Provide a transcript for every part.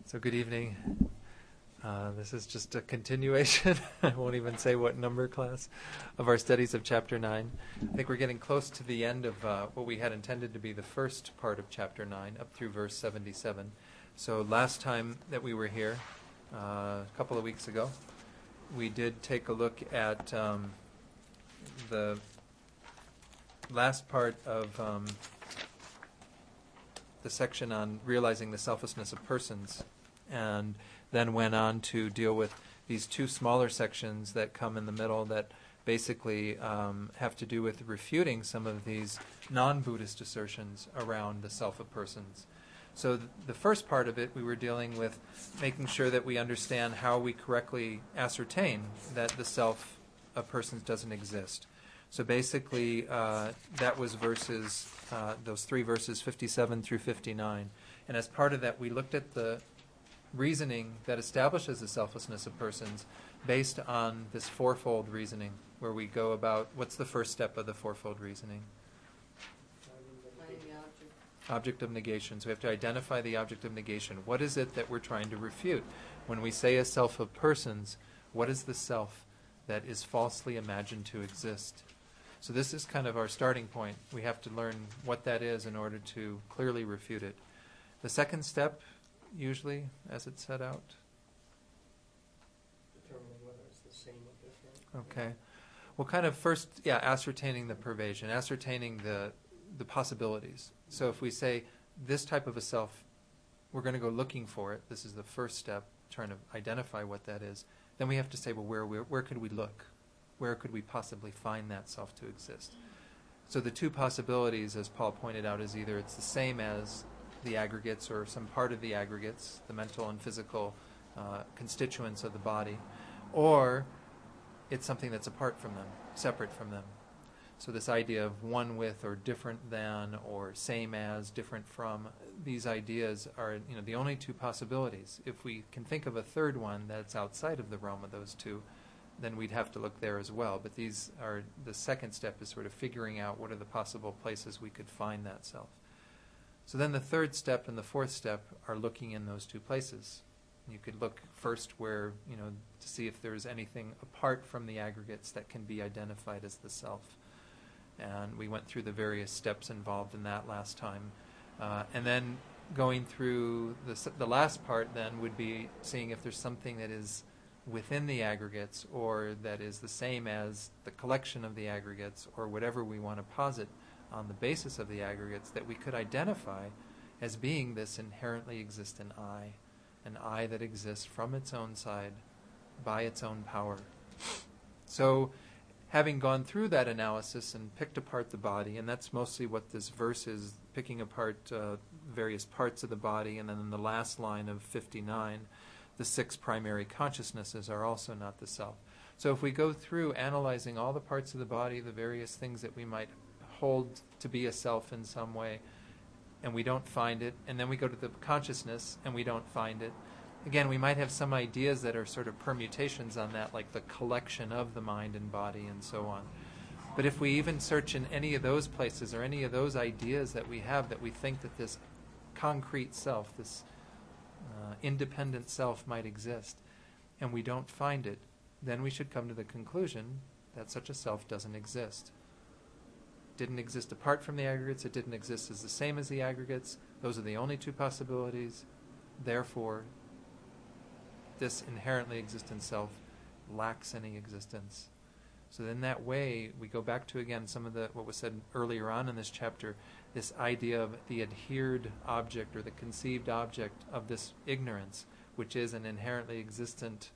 So good evening. This is just a continuation, I won't even say what number class, of our studies of Chapter 9. I think we're getting close to the end of what we had intended to be the first part of Chapter 9, up through verse 77. So last time that we were here, a couple of weeks ago, we did take a look at the last part of the section on realizing the selflessness of persons, and then went on to deal with these two smaller sections that come in the middle that basically have to do with refuting some of these non-Buddhist assertions around the self of persons. So the first part of it, we were dealing with making sure that we understand how we correctly ascertain that the self of persons doesn't exist. So basically, that was those three verses, 57 through 59. And as part of that, we looked at the reasoning that establishes the selflessness of persons based on this fourfold reasoning, where we go about, what's the first step of the fourfold reasoning? Object of negation. So we have to identify the object of negation. What is it that we're trying to refute? When we say a self of persons, what is the self that is falsely imagined to exist? So this is kind of our starting point. We have to learn what that is in order to clearly refute it. The second step, usually, as it's set out? Determining whether it's the same or different. Okay. Well, kind of first, ascertaining the pervasion, ascertaining the possibilities. So if we say this type of a self, we're going to go looking for it. This is the first step, trying to identify what that is. Then we have to say, well, where could we look? Where could we possibly find that self to exist? So the two possibilities, as Paul pointed out, is either it's the same as the aggregates or some part of the aggregates, the mental and physical constituents of the body, or it's something that's apart from them, separate from them. So this idea of one with or different than or same as, different from, these ideas are the only two possibilities. If we can think of a third one that's outside of the realm of those two, then we'd have to look there as well. But these are, the second step is sort of figuring out what are the possible places we could find that self. So then the third step and the fourth step are looking in those two places. You could look first where, to see if there's anything apart from the aggregates that can be identified as the self. And we went through the various steps involved in that last time. And then going through the last part then would be seeing if there's something that is within the aggregates or that is the same as the collection of the aggregates or whatever we want to posit on the basis of the aggregates that we could identify as being this inherently existent I, an I that exists from its own side by its own power. So having gone through that analysis and picked apart the body, and that's mostly what this verse is, picking apart various parts of the body, and then in the last line of 59, the six primary consciousnesses are also not the self. So if we go through analyzing all the parts of the body, the various things that we might hold to be a self in some way, and we don't find it, and then we go to the consciousness and we don't find it, again, we might have some ideas that are sort of permutations on that, like the collection of the mind and body and so on. But if we even search in any of those places or any of those ideas that we have that we think that this concrete self, this independent self might exist, and we don't find it, then we should come to the conclusion that such a self doesn't exist. Didn't exist apart from the aggregates, it didn't exist as the same as the aggregates. Those are the only two possibilities. Therefore, this inherently existent self lacks any existence. So in that way, we go back to, again, some of what was said earlier on in this chapter, this idea of the adhered object or the conceived object of this ignorance, which is an inherently existent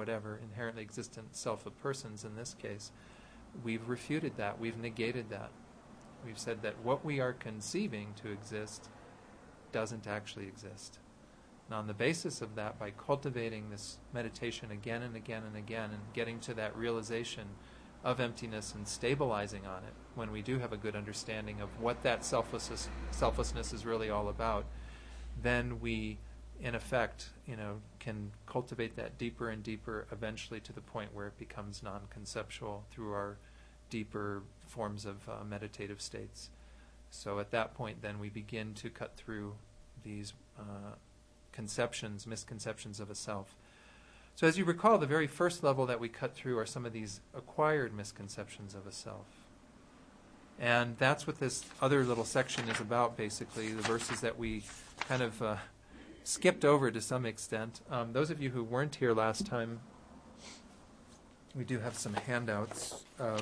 self of persons in this case. We've refuted that. We've negated that. We've said that what we are conceiving to exist doesn't actually exist. Now, on the basis of that, by cultivating this meditation again and again and again and getting to that realization of emptiness and stabilizing on it, when we do have a good understanding of what that selflessness is really all about, then we, in effect, can cultivate that deeper and deeper, eventually to the point where it becomes non-conceptual through our deeper forms of meditative states. So at that point, then, we begin to cut through these conceptions, misconceptions of a self. So as you recall, the very first level that we cut through are some of these acquired misconceptions of a self. And that's what this other little section is about, basically, the verses that we kind of skipped over to some extent. Those of you who weren't here last time, we do have some handouts of,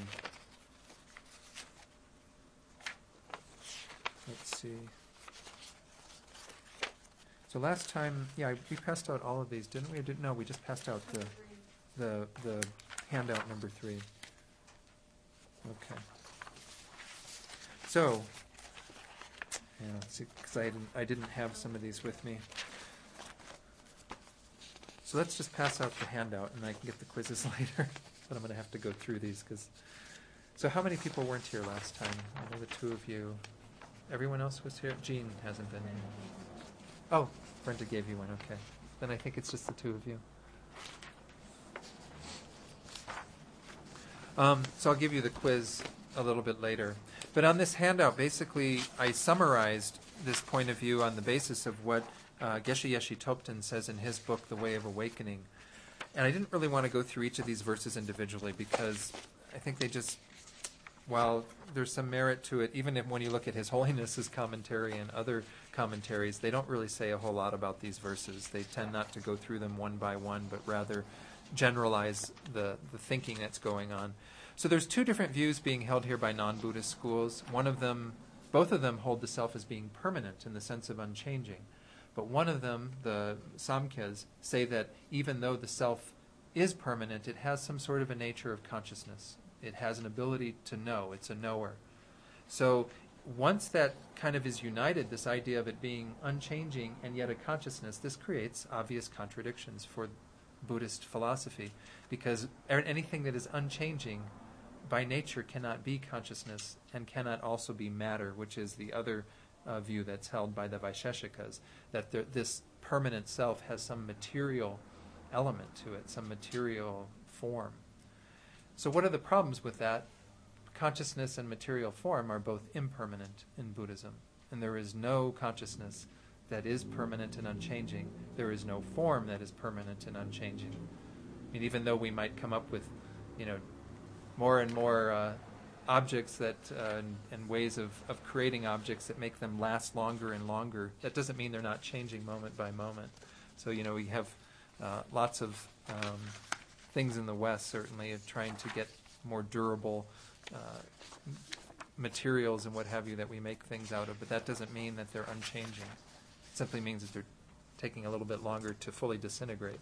let's see. So last time, we passed out all of these, didn't we? No, we just passed out the handout number 3. Okay. So, let's see, because I didn't have some of these with me. So let's just pass out the handout, and I can get the quizzes later. But I'm going to have to go through these because. So how many people weren't here last time? I know the 2 of you. Everyone else was here. Jean hasn't been here. Oh, Brenda gave you one. Okay, then I think it's just the 2 of you. So I'll give you the quiz a little bit later. But on this handout, basically, I summarized this point of view on the basis of what Geshe Yeshe Topten says in his book, The Way of Awakening. And I didn't really want to go through each of these verses individually because I think they just, while there's some merit to it, even if when you look at His Holiness's commentary and other commentaries, they don't really say a whole lot about these verses. They tend not to go through them one by one, but rather generalize the thinking that's going on. So there's 2 different views being held here by non-Buddhist schools. Both of them hold the self as being permanent in the sense of unchanging. But one of them, the Samkhyas, say that even though the self is permanent, it has some sort of a nature of consciousness. It has an ability to know. It's a knower. So once that kind of is united, this idea of it being unchanging and yet a consciousness, this creates obvious contradictions for Buddhist philosophy, because anything that is unchanging by nature cannot be consciousness and cannot also be matter, which is the other view that's held by the Vaisheshikas, that this permanent self has some material element to it, some material form. So what are the problems with that? Consciousness and material form are both impermanent in Buddhism, and there is no consciousness that is permanent and unchanging. There is no form that is permanent and unchanging. I mean, even though we might come up with, more and more objects that and ways of creating objects that make them last longer and longer, that doesn't mean they're not changing moment by moment. So, we have lots of things in the West, certainly, of trying to get more durable materials and what have you that we make things out of, but that doesn't mean that they're unchanging. It simply means that they're taking a little bit longer to fully disintegrate.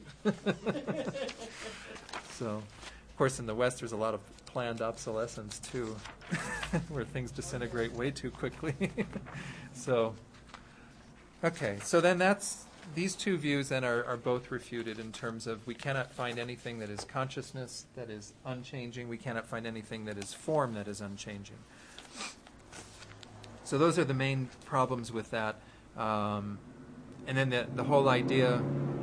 So, of course, in the West, there's a lot of planned obsolescence, too, where things disintegrate way too quickly. So, okay, so then these 2 views then are both refuted in terms of we cannot find anything that is consciousness that is unchanging. We cannot find anything that is form that is unchanging. So those are the main problems with that. And then the whole idea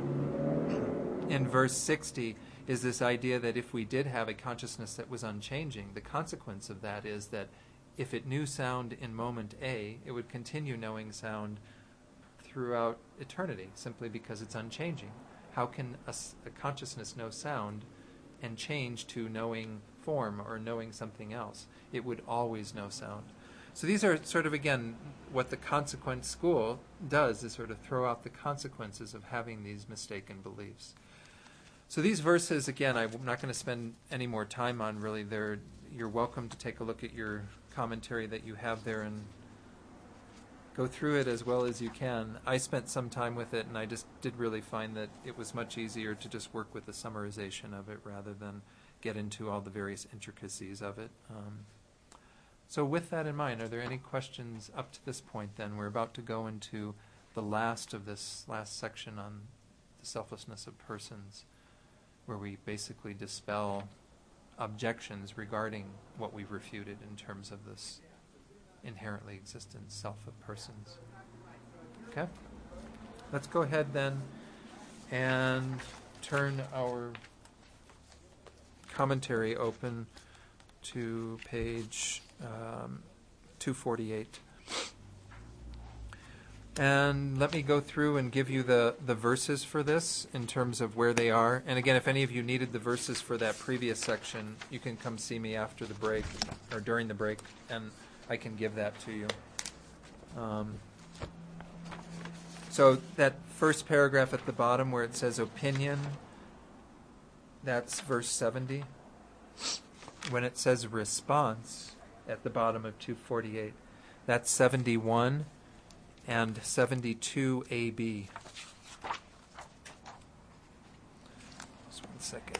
in verse 60 is this idea that if we did have a consciousness that was unchanging, the consequence of that is that if it knew sound in moment A, it would continue knowing sound throughout eternity, simply because it's unchanging. How can a consciousness know sound and change to knowing form or knowing something else? It would always know sound. So these are sort of, again, what the consequent school does, is sort of throw out the consequences of having these mistaken beliefs. So these verses, again, I'm not going to spend any more time on, really. You're welcome to take a look at your commentary that you have there and go through it as well as you can. I spent some time with it, and I just did really find that it was much easier to just work with the summarization of it rather than get into all the various intricacies of it. So with that in mind, are there any questions up to this point then? We're about to go into the last of this last section on the selflessness of persons, where we basically dispel objections regarding what we've refuted in terms of this inherently existent self of persons. Okay? Let's go ahead then and turn our commentary open to page 248. And let me go through and give you the verses for this in terms of where they are. And again, if any of you needed the verses for that previous section, you can come see me after the break or during the break, and I can give that to you. So that first paragraph at the bottom where it says opinion, that's verse 70. When it says response at the bottom of 248, that's 71 and 72 AB. Just one second.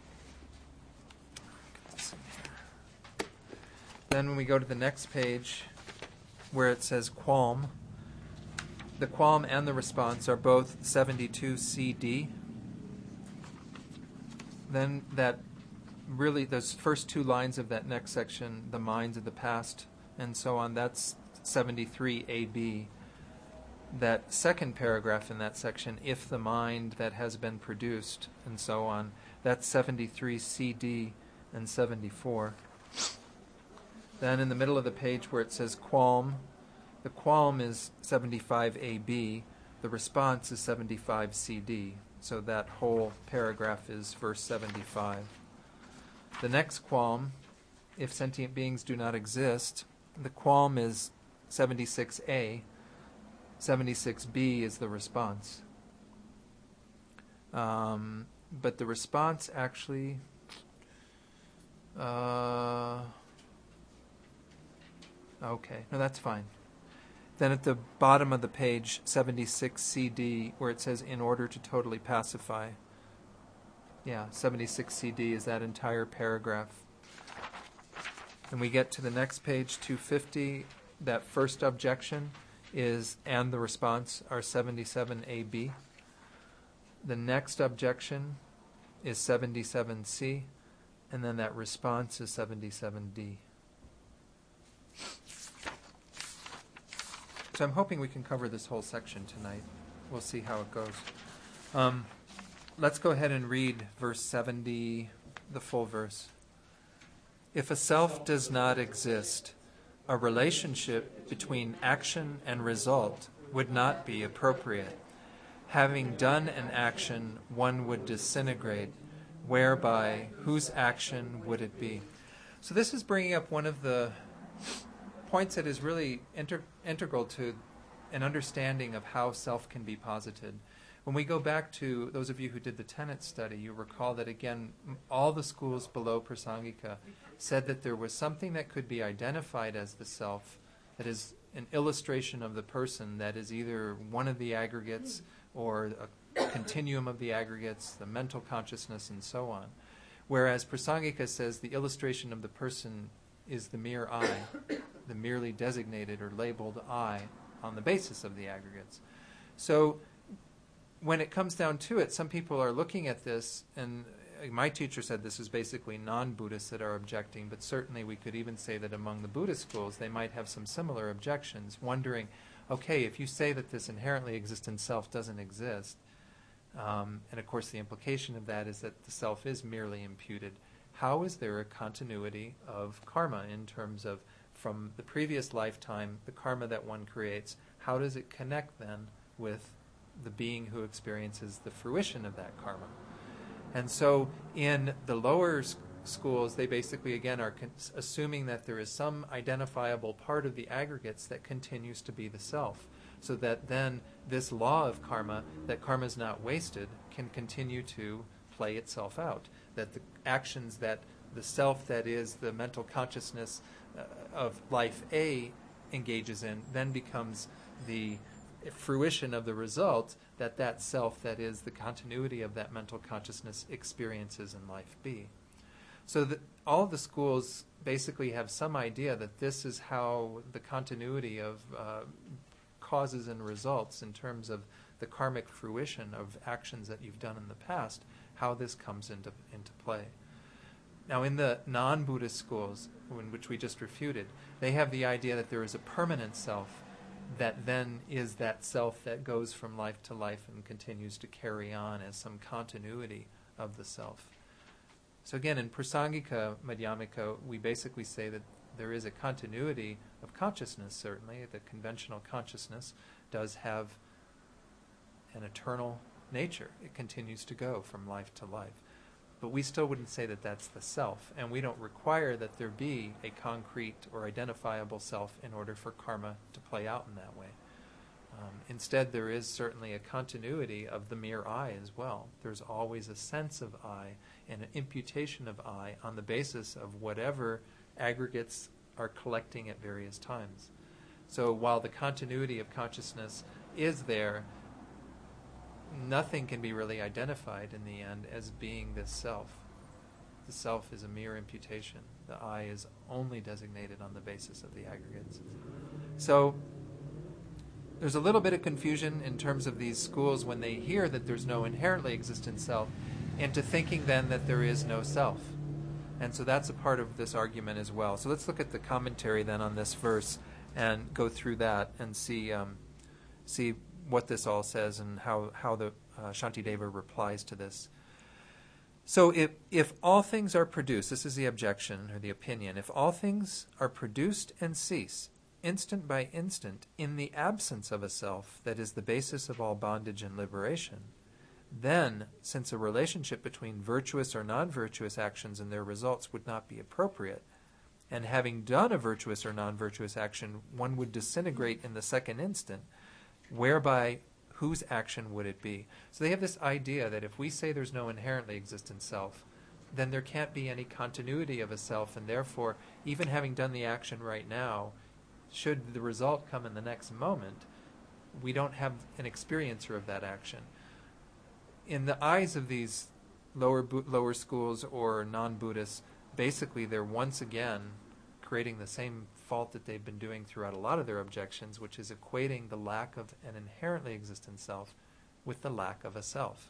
Get this in here. Then when we go to the next page where it says qualm, the qualm and the response are both 72 CD. Then that really, those first two lines of that next section, the minds of the past and so on, that's 73 AB. That second paragraph in that section, if the mind that has been produced and so on, that's 73 CD and 74. Then in the middle of the page where it says qualm, the qualm is 75 AB, the response is 75 CD. So that whole paragraph is verse 75. The next qualm, if sentient beings do not exist, the qualm is 76A. 76B is the response. But the response actually... okay, no, that's fine. Then at the bottom of the page, 76 CD, where it says, in order to totally pacify. Yeah, 76 CD is that entire paragraph. And we get to the next page, 250, that first objection is, and the response are 77 AB. The next objection is 77C, and then that response is 77D. So I'm hoping we can cover this whole section tonight. We'll see how it goes. Let's go ahead and read verse 70, the full verse. If a self does not exist, a relationship between action and result would not be appropriate. Having done an action, one would disintegrate, whereby whose action would it be? So this is bringing up one of the points that is really integral to an understanding of how self can be posited. When we go back to those of you who did the tenet study, you recall that again, all the schools below Prasangika said that there was something that could be identified as the self, that is an illustration of the person, that is either one of the aggregates or a continuum of the aggregates, the mental consciousness, and so on. Whereas Prasangika says the illustration of the person is the mere I, the merely designated or labeled I on the basis of the aggregates. So when it comes down to it, some people are looking at this, and my teacher said this is basically non-Buddhists that are objecting, but certainly we could even say that among the Buddhist schools they might have some similar objections, wondering, okay, if you say that this inherently existent self doesn't exist, and of course the implication of that is that the self is merely imputed, how is there a continuity of karma in terms of from the previous lifetime, the karma that one creates, how does it connect then with the being who experiences the fruition of that karma? And so in the lower schools, they basically, again, are assuming that there is some identifiable part of the aggregates that continues to be the self, so that then this law of karma, that karma is not wasted, can continue to play itself out. That the actions that the self that is the mental consciousness of life A engages in then becomes the fruition of the result that that self that is the continuity of that mental consciousness experiences in life B. So all of the schools basically have some idea that this is how the continuity of causes and results in terms of the karmic fruition of actions that you've done in the past, how this comes into play. Now in the non-Buddhist schools, in which we just refuted, they have the idea that there is a permanent self that then is that self that goes from life to life and continues to carry on as some continuity of the self. So again, in Prasangika Madhyamika, we basically say that there is a continuity of consciousness, certainly, the conventional consciousness does have an eternal nature. It continues to go from life to life. But we still wouldn't say that that's the self, and we don't require that there be a concrete or identifiable self in order for karma to play out in that way. Instead, there is certainly a continuity of the mere I as well. There's always a sense of I and an imputation of I on the basis of whatever aggregates are collecting at various times. So while the continuity of consciousness is there, nothing can be really identified in the end as being this self. The self is a mere imputation. The I is only designated on the basis of the aggregates. So there's a little bit of confusion in terms of these schools when they hear that there's no inherently existent self, into thinking then that there is no self. And so that's a part of this argument as well. So let's look at the commentary then on this verse and go through that and see what this all says and how the Shantideva replies to this. So if all things are produced, this is the objection or the opinion, if all things are produced and cease, instant by instant, in the absence of a self that is the basis of all bondage and liberation, then, since a relationship between virtuous or non-virtuous actions and their results would not be appropriate, and having done a virtuous or non-virtuous action, one would disintegrate in the second instant, whereby whose action would it be? So they have this idea that if we say there's no inherently existent self, then there can't be any continuity of a self, and therefore, even having done the action right now, should the result come in the next moment, we don't have an experiencer of that action. In the eyes of these lower schools or non-Buddhists, basically they're once again creating the same fault that they've been doing throughout a lot of their objections, which is equating the lack of an inherently existent self with the lack of a self.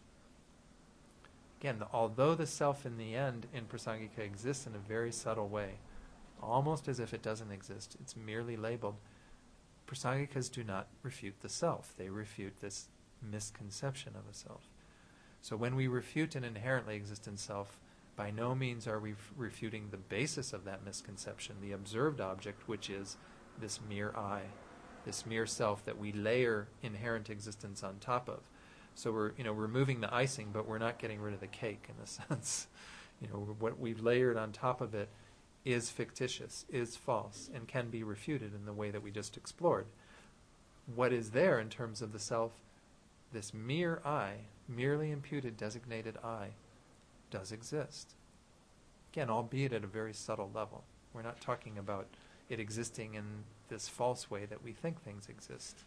Again, although the self in the end in Prasangika exists in a very subtle way, almost as if it doesn't exist, it's merely labeled, Prasangikas do not refute the self. They refute this misconception of a self. So when we refute an inherently existent self, by no means are we refuting the basis of that misconception, the observed object, which is this mere I, this mere self that we layer inherent existence on top of. So we're removing the icing, but we're not getting rid of the cake in a sense. What we've layered on top of it is fictitious, is false, and can be refuted in the way that we just explored. What is there in terms of the self, this mere I, merely imputed designated I, does exist. Again, albeit at a very subtle level. We're not talking about it existing in this false way that we think things exist.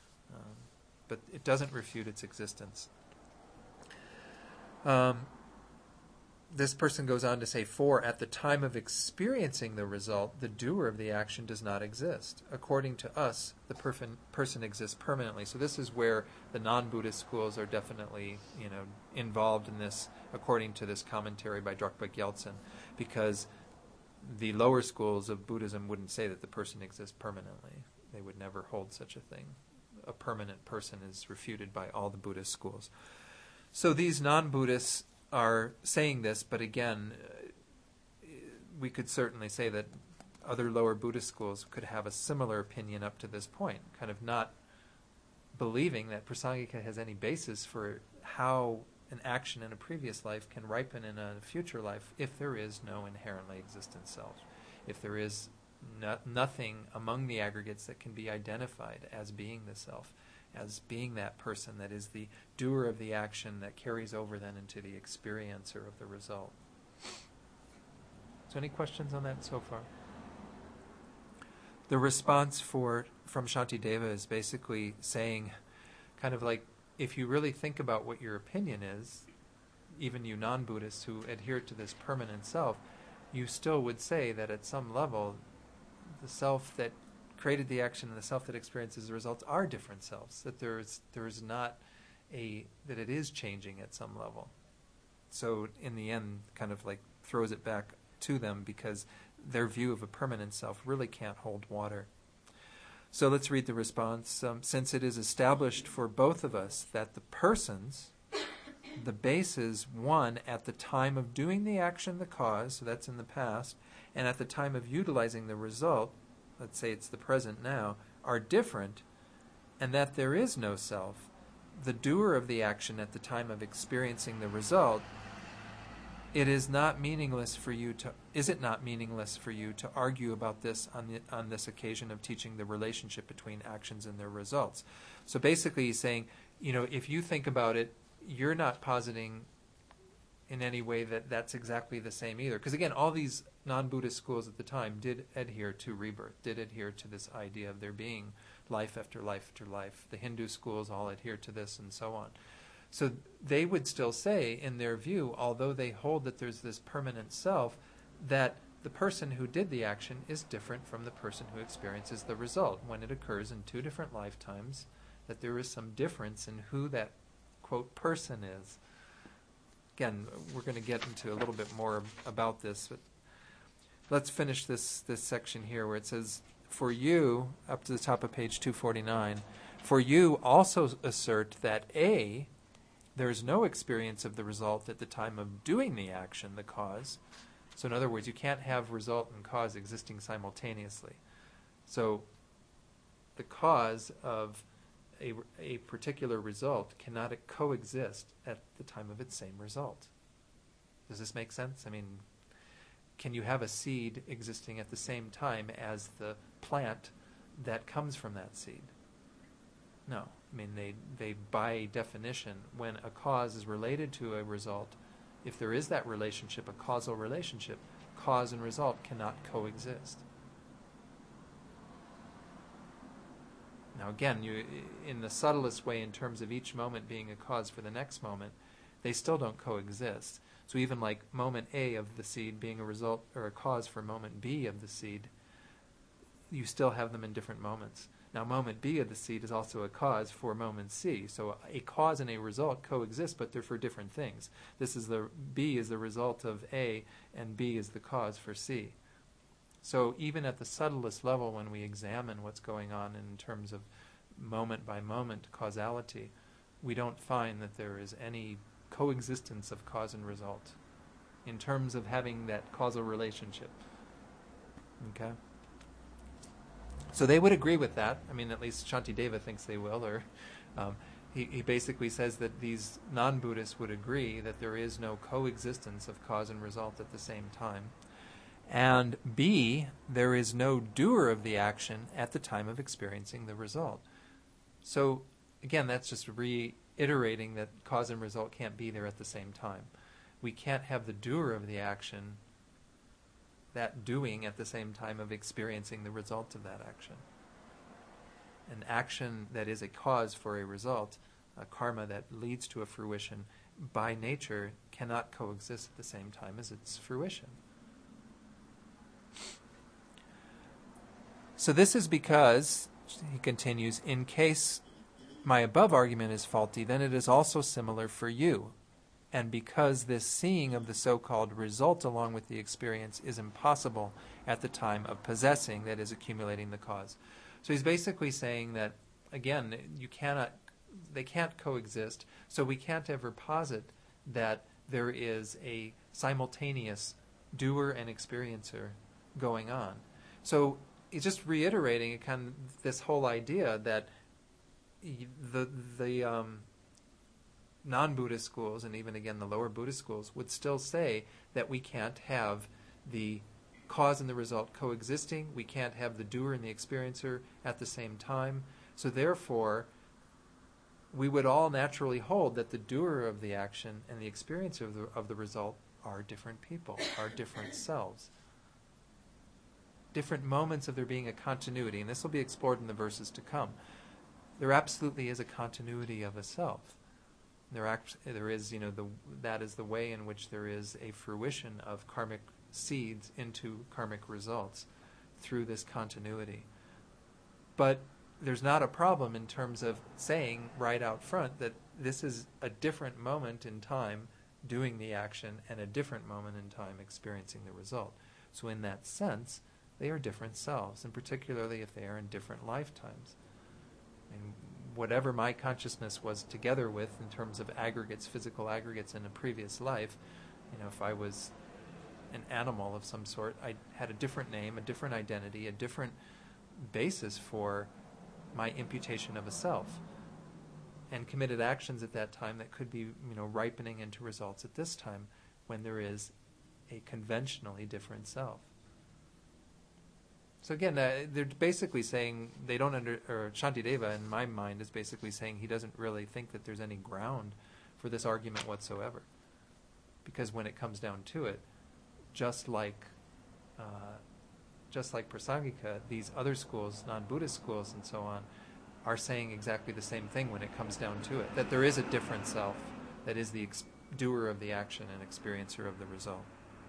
But it doesn't refute its existence. This person goes on to say, for at the time of experiencing the result, the doer of the action does not exist. According to us, the person exists permanently. So this is where the non-Buddhist schools are definitely, involved in this, according to this commentary by Drukpa Gyaltsen, because the lower schools of Buddhism wouldn't say that the person exists permanently. They would never hold such a thing. A permanent person is refuted by all the Buddhist schools. So these non-Buddhists are saying this, but again, we could certainly say that other lower Buddhist schools could have a similar opinion up to this point, kind of not believing that Prasangika has any basis for how an action in a previous life can ripen in a future life if there is no inherently existent self, if there is nothing among the aggregates that can be identified as being the self, as being that person that is the doer of the action that carries over then into the experiencer of the result. So any questions on that so far? The response from Shantideva is basically saying, kind of like, if you really think about what your opinion is, even you non-Buddhists who adhere to this permanent self, you still would say that at some level, the self that created the action and the self that experiences the results are different selves, that there is not that it is changing at some level. So in the end, kind of like throws it back to them because their view of a permanent self really can't hold water. So let's read the response. Since it is established for both of us that the persons, the base is one at the time of doing the action, the cause, so that's in the past, and at the time of utilizing the result, let's say it's the present now, are different, and that there is no self, the doer of the action at the time of experiencing the result, is it not meaningless for you to argue about this on this occasion of teaching the relationship between actions and their results? So basically he's saying, if you think about it, you're not positing in any way that that's exactly the same either. Because again, all these non-Buddhist schools at the time did adhere to rebirth, did adhere to this idea of there being life after life after life. The Hindu schools all adhere to this and so on. So they would still say, in their view, although they hold that there's this permanent self, that the person who did the action is different from the person who experiences the result. When it occurs in two different lifetimes, that there is some difference in who that, quote, person is. Again, we're going to get into a little bit more about this, but let's finish this section here where it says, for you, up to the top of page 249, for you also assert that A, there is no experience of the result at the time of doing the action, the cause. So in other words, you can't have result and cause existing simultaneously. So the cause of a particular result cannot coexist at the time of its same result. Does this make sense? I mean, can you have a seed existing at the same time as the plant that comes from that seed? No. I mean, they by definition, when a cause is related to a result, if there is that relationship, a causal relationship, cause and result cannot coexist. Now again, in the subtlest way, in terms of each moment being a cause for the next moment, they still don't coexist. So even like moment A of the seed being a result or a cause for moment B of the seed, you still have them in different moments. Now moment B of the seed is also a cause for moment C. So a cause and a result coexist, but they're for different things. B is the result of A, and B is the cause for C. So even at the subtlest level, when we examine what's going on in terms of moment by moment causality, we don't find that there is any coexistence of cause and result in terms of having that causal relationship. Okay? So they would agree with that. I mean, at least Shantideva thinks they will. Or he basically says that these non-Buddhists would agree that there is no coexistence of cause and result at the same time. And B, there is no doer of the action at the time of experiencing the result. So again, that's just reiterating that cause and result can't be there at the same time. We can't have the doer of the action, that doing at the same time of experiencing the result of that action. An action that is a cause for a result, a karma that leads to a fruition, by nature cannot coexist at the same time as its fruition. So this is because, he continues, in case my above argument is faulty, then it is also similar for you. And because this seeing of the so-called result along with the experience is impossible at the time of possessing, that is, accumulating the cause. So he's basically saying that, again, they can't coexist, so we can't ever posit that there is a simultaneous doer and experiencer going on. So he's just reiterating kind of this whole idea that the non-Buddhist schools, and even again the lower Buddhist schools, would still say that we can't have the cause and the result coexisting, we can't have the doer and the experiencer at the same time. So therefore, we would all naturally hold that the doer of the action and the experiencer of the result are different people, are different selves. Different moments of there being a continuity, and this will be explored in the verses to come. There absolutely is a continuity of a self. There is, that is the way in which there is a fruition of karmic seeds into karmic results through this continuity. But there's not a problem in terms of saying right out front that this is a different moment in time doing the action and a different moment in time experiencing the result. So in that sense, they are different selves, and particularly if they are in different lifetimes. And whatever my consciousness was together with in terms of aggregates, physical aggregates in a previous life, if I was an animal of some sort, I had a different name, a different identity, a different basis for my imputation of a self, and committed actions at that time that could be, ripening into results at this time when there is a conventionally different self. So again, they're basically saying they don't or Shantideva, in my mind, is basically saying he doesn't really think that there's any ground for this argument whatsoever. Because when it comes down to it, just like Prasangika, these other schools, non-Buddhist schools and so on, are saying exactly the same thing when it comes down to it, that there is a different self that is the doer of the action and experiencer of the result.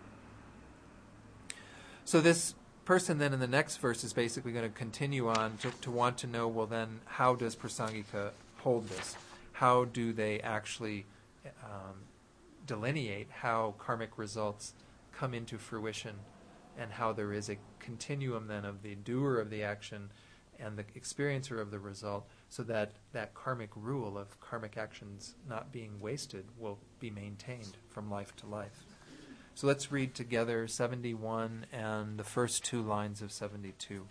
So this person then in the next verse is basically going to continue on to want to know, well then, how does Prasangika hold this? How do they actually delineate how karmic results come into fruition, and how there is a continuum then of the doer of the action and the experiencer of the result, so that that karmic rule of karmic actions not being wasted will be maintained from life to life. So let's read together 71 and the first 2 lines of 72.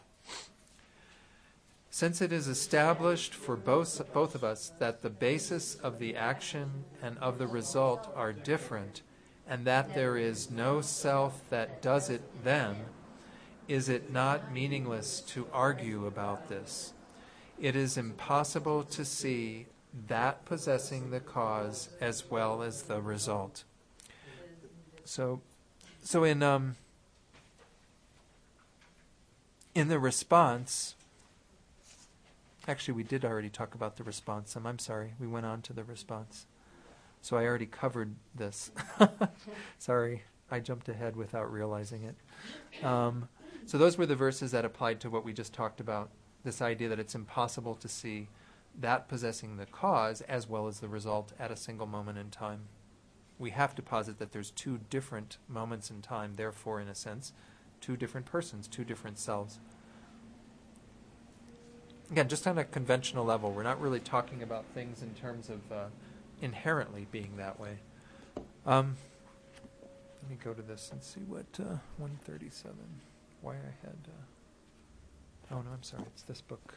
Since it is established for both of us that the basis of the action and of the result are different, and that there is no self that does it then, is it not meaningless to argue about this? It is impossible to see that possessing the cause as well as the result. So in the response, actually we did already talk about the response. I'm sorry, we went on to the response. So I already covered this. Sorry, I jumped ahead without realizing it. So those were the verses that applied to what we just talked about, this idea that it's impossible to see that possessing the cause as well as the result at a single moment in time. We have to posit that there's 2 different moments in time, therefore, in a sense, 2 different persons, 2 different selves. Again, just on a conventional level, we're not really talking about things in terms of inherently being that way. Let me go to this and see what 137, why I had... oh no, I'm sorry, it's this book.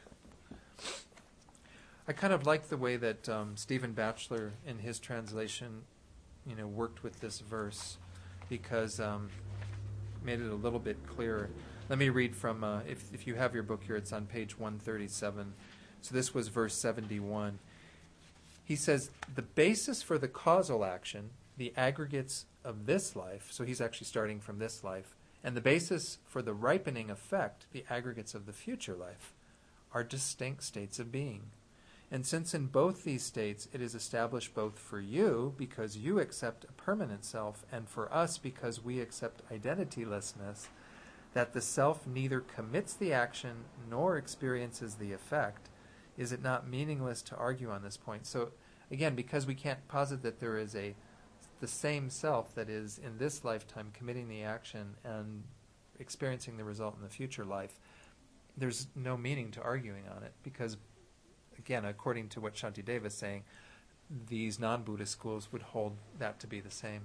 I kind of like the way that Stephen Batchelor, in his translation, worked with this verse, because made it a little bit clearer. Let me read from, if you have your book here, it's on page 137. So this was verse 71. He says, the basis for the causal action, the aggregates of this life, so he's actually starting from this life, and the basis for the ripening effect, the aggregates of the future life, are distinct states of being. And since in both these states it is established both for you, because you accept a permanent self, and for us, because we accept identitylessness, that the self neither commits the action nor experiences the effect, is it not meaningless to argue on this point? So, again, because we can't posit that there is the same self that is in this lifetime committing the action and experiencing the result in the future life, there's no meaning to arguing on it, because, again, according to what Shantideva is saying, these non-Buddhist schools would hold that to be the same.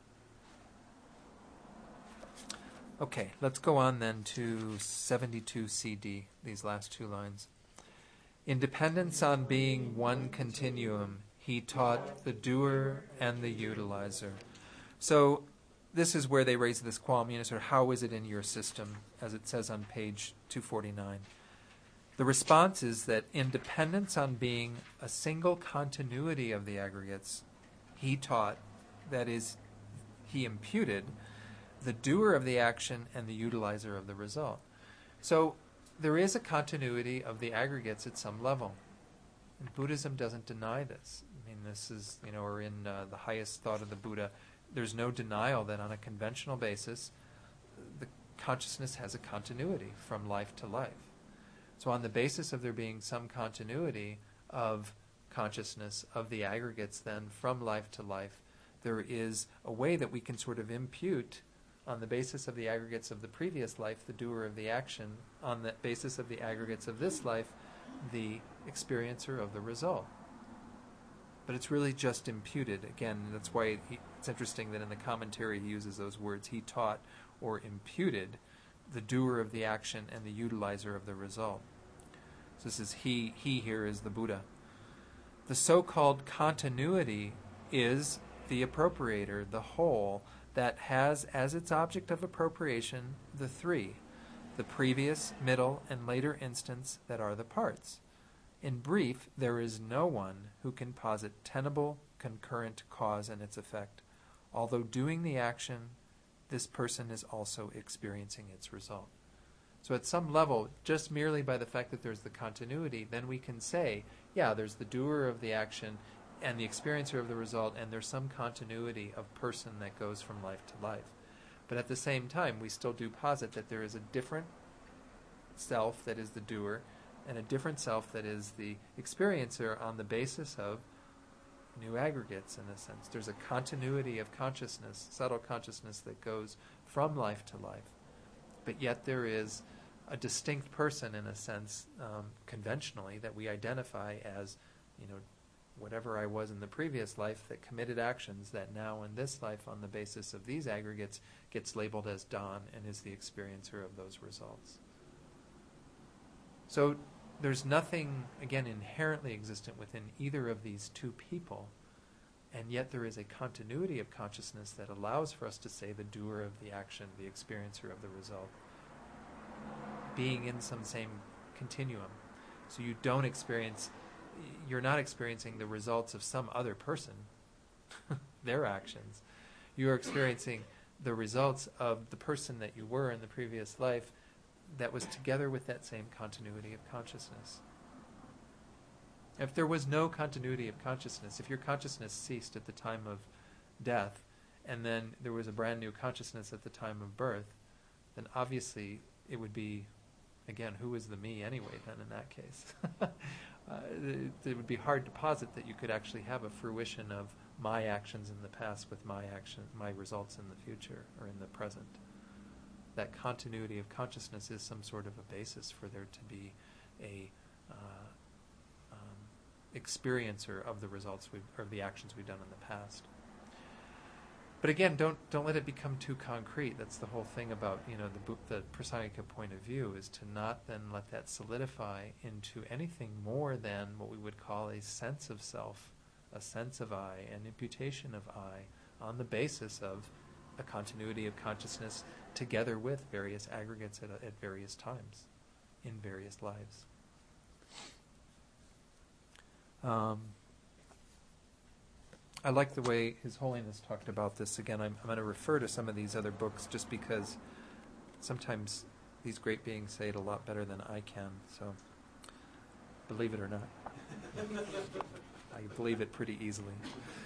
Okay, let's go on then to 72 CD, these last 2 lines. In dependence on being one continuum, he taught the doer and the utilizer. So this is where they raise this qualm, sort of how is it in your system, as it says on page 249. The response is that in dependence on being a single continuity of the aggregates, he taught, that is, he imputed, the doer of the action and the utilizer of the result. So there is a continuity of the aggregates at some level. And Buddhism doesn't deny this. I mean, this is, or in the highest thought of the Buddha, there's no denial that on a conventional basis, the consciousness has a continuity from life to life. So on the basis of there being some continuity of consciousness of the aggregates then from life to life, there is a way that we can sort of impute on the basis of the aggregates of the previous life, the doer of the action, on the basis of the aggregates of this life, the experiencer of the result. But it's really just imputed. Again, that's why it's interesting that in the commentary he uses those words, he taught or imputed the doer of the action and the utilizer of the result. So this is he here is the Buddha. The so-called continuity is the appropriator, the whole, that has as its object of appropriation the three, the previous, middle, and later instants that are the parts. In brief, there is no one who can posit tenable, concurrent cause and its effect. Although doing the action, this person is also experiencing its result. So at some level, just merely by the fact that there's the continuity, then we can say, yeah, there's the doer of the action and the experiencer of the result, and there's some continuity of person that goes from life to life. But at the same time, we still do posit that there is a different self that is the doer and a different self that is the experiencer on the basis of new aggregates, in a sense. There's a continuity of consciousness, subtle consciousness, that goes from life to life. But yet there is a distinct person, in a sense, conventionally, that we identify as, whatever I was in the previous life that committed actions that now in this life, on the basis of these aggregates, gets labeled as Don and is the experiencer of those results. So there's nothing, again, inherently existent within either of these two people, and yet there is a continuity of consciousness that allows for us to say the doer of the action, the experiencer of the result, being in some same continuum. So you're not experiencing the results of some other person, their actions. You are experiencing the results of the person that you were in the previous life that was together with that same continuity of consciousness. If there was no continuity of consciousness, if your consciousness ceased at the time of death, and then there was a brand new consciousness at the time of birth, then obviously it would be, again, who is the me anyway then in that case? It would be hard to posit that you could actually have a fruition of my actions in the past with my results in the future or in the present. That continuity of consciousness is some sort of a basis for there to be a experiencer of the results or the actions we've done in the past. But again, don't let it become too concrete. That's the whole thing about the Prasangika point of view, is to not then let that solidify into anything more than what we would call a sense of self, a sense of I, an imputation of I, on the basis of a continuity of consciousness together with various aggregates at various times in various lives. I like the way His Holiness talked about this. Again, I'm going to refer to some of these other books just because sometimes these great beings say it a lot better than I can. So, believe it or not, I believe it pretty easily.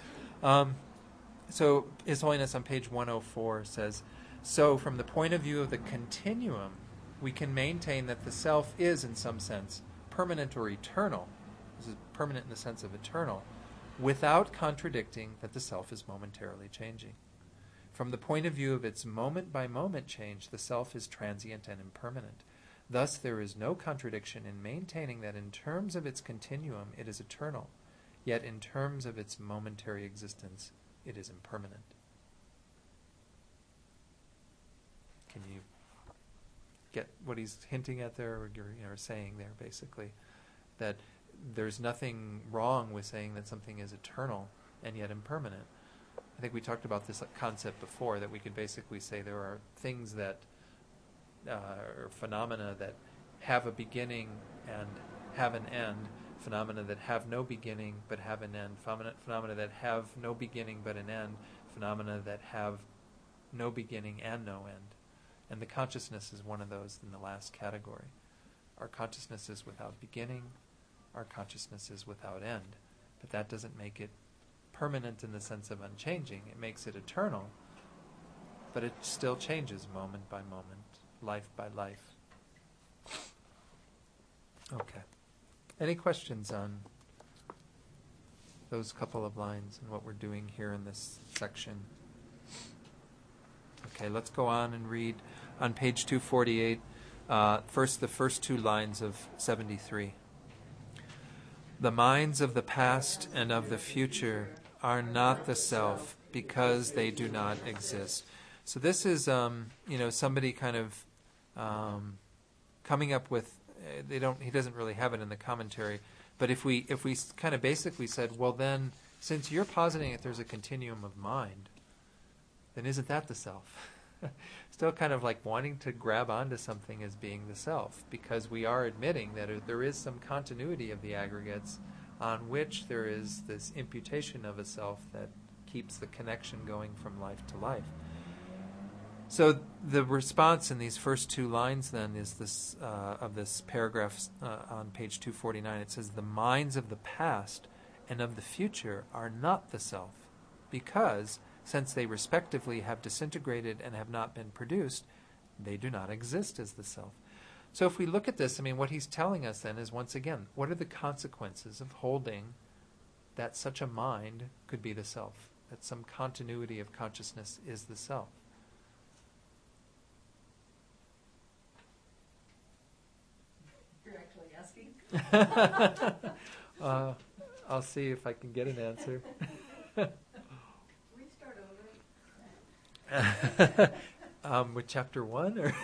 So, His Holiness on page 104 says, so from the point of view of the continuum, we can maintain that the self is, in some sense, permanent or eternal. This is permanent in the sense of eternal, without contradicting that the self is momentarily changing. From the point of view of its moment-by-moment change, the self is transient and impermanent. Thus, there is no contradiction in maintaining that in terms of its continuum, it is eternal, yet in terms of its momentary existence, it is impermanent. Can you get what he's hinting at there, or saying there, basically? That there's nothing wrong with saying that something is eternal and yet impermanent. I think we talked about this concept before, that we could basically say there are things that, or phenomena that have a beginning and have an end, phenomena that have no beginning but have an end, phenomena that have no beginning but an end, phenomena that have no beginning and no end. And the consciousness is one of those in the last category. Our consciousness is without beginning, our consciousness is without end. But that doesn't make it permanent in the sense of unchanging. It makes it eternal, but it still changes moment by moment, life by life. Okay. Any questions on those couple of lines and what we're doing here in this section? Okay, let's go on and read on page 248, the first two lines of 73. The minds of the past and of the future are not the self because they do not exist. So this is, somebody kind of coming up with he doesn't really have it in the commentary. But if we kind of basically said, well then, since you're positing that there's a continuum of mind, then isn't that the self? Still kind of like wanting to grab onto something as being the self, because we are admitting that there is some continuity of the aggregates on which there is this imputation of a self that keeps the connection going from life to life. So the response in these first two lines then is this of this paragraph on page 249. It says, the minds of the past and of the future are not the self, because, since they respectively have disintegrated and have not been produced, they do not exist as the self. So if we look at this, I mean, what he's telling us then is, once again, what are the consequences of holding that such a mind could be the self, that some continuity of consciousness is the self? You're actually asking? I'll see if I can get an answer. We start over. With chapter 1, or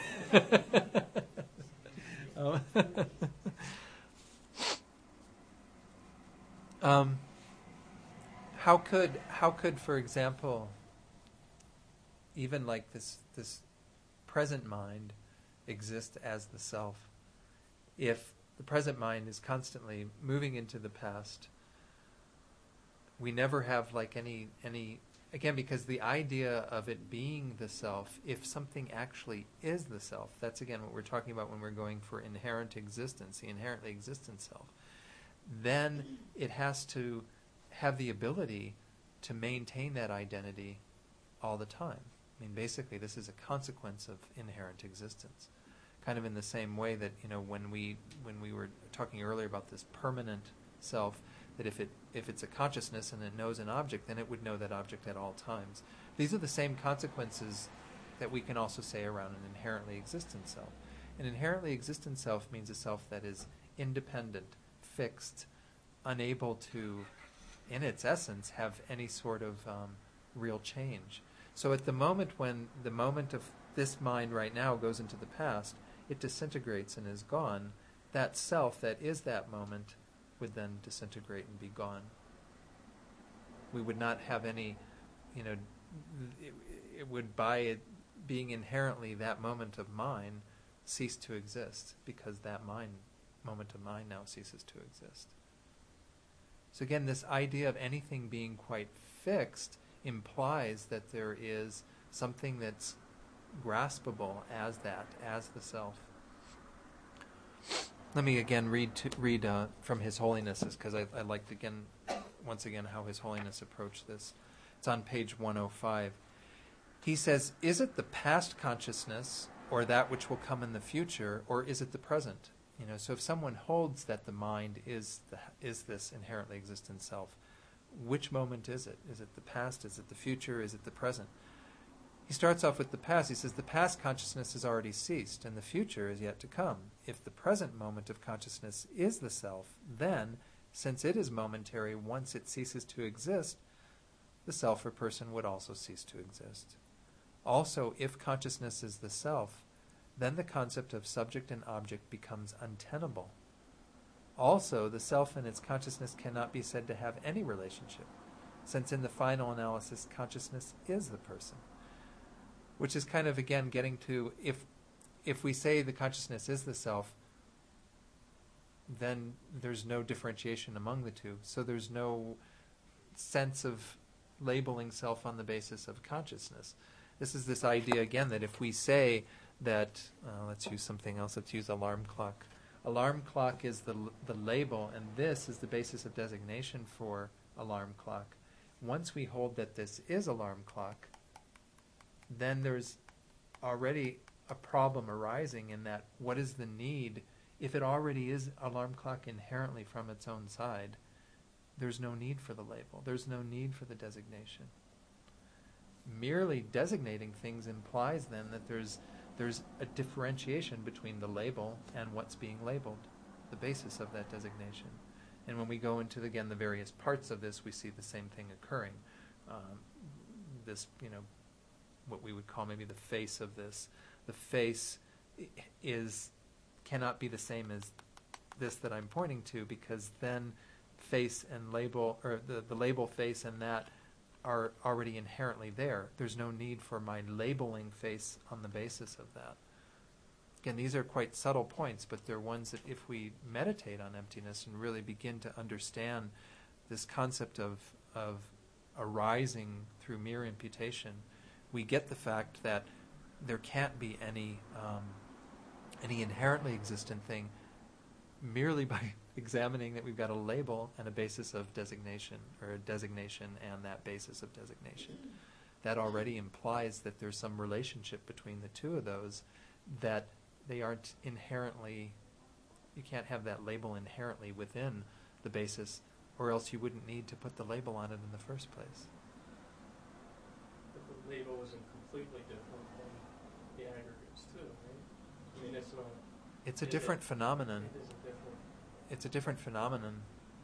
how could, for example, even like this present mind exist as the self, if the present mind is constantly moving into the past? We never have like any again, because the idea of it being the self, if something actually is the self, that's again what we're talking about when we're going for inherent existence, the inherently existent self, then it has to have the ability to maintain that identity all the time. I mean, basically, this is a consequence of inherent existence. Kind of in the same way that, when we were talking earlier about this permanent self, that if it's a consciousness and it knows an object, then it would know that object at all times. These are the same consequences that we can also say around an inherently existent self. An inherently existent self means a self that is independent, fixed, unable to, in its essence, have any sort of real change. So at the moment when the moment of this mind right now goes into the past, it disintegrates and is gone. That self that is that moment would then disintegrate and be gone. We would not have any, it would, by it being inherently that moment of mind, cease to exist, because that moment of mind now ceases to exist. So again, this idea of anything being quite fixed implies that there is something that's graspable as that, as the self. Let me again read from His Holiness's, because I liked again, once again, how His Holiness approached this. It's on page 105. He says, "Is it the past consciousness, or that which will come in the future, or is it the present?" So if someone holds that the mind is this inherently existent self, which moment is it? Is it the past? Is it the future? Is it the present? He starts off with the past. He says the past consciousness has already ceased, and the future is yet to come. If the present moment of consciousness is the self, then, since it is momentary, once it ceases to exist, the self or person would also cease to exist. Also, if consciousness is the self, then the concept of subject and object becomes untenable. Also, the self and its consciousness cannot be said to have any relationship, since in the final analysis, consciousness is the person. Which is kind of, again, getting to, if we say the consciousness is the self, then there's no differentiation among the two. So there's no sense of labeling self on the basis of consciousness. This is this idea, again, that if we say that, let's use something else, let's use alarm clock. Alarm clock is the label, and this is the basis of designation for alarm clock. Once we hold that this is alarm clock, then there's already a problem arising in that what is the need? If it already is alarm clock inherently from its own side, there's no need for the label. There's no need for the designation. Merely designating things implies then that there's a differentiation between the label and what's being labeled, the basis of that designation. And when we go into, again, the various parts of this, we see the same thing occurring. This, what we would call maybe the face of this. The face is cannot be the same as this that I'm pointing to, because then face and label, or the label face and that are already inherently there. There's no need for my labeling face on the basis of that. Again, these are quite subtle points, but they're ones that if we meditate on emptiness and really begin to understand this concept of arising through mere imputation, we get the fact that there can't be any inherently existent thing merely by examining that we've got a label and a basis of designation, or a designation and that basis of designation. That already implies that there's some relationship between the two of those, that they aren't inherently, you can't have that label inherently within the basis, or else you wouldn't need to put the label on it in the first place. But the label isn't completely different from the aggregates too, right? I mean, it's not. It's a different phenomenon. It is a different. It's a different phenomenon.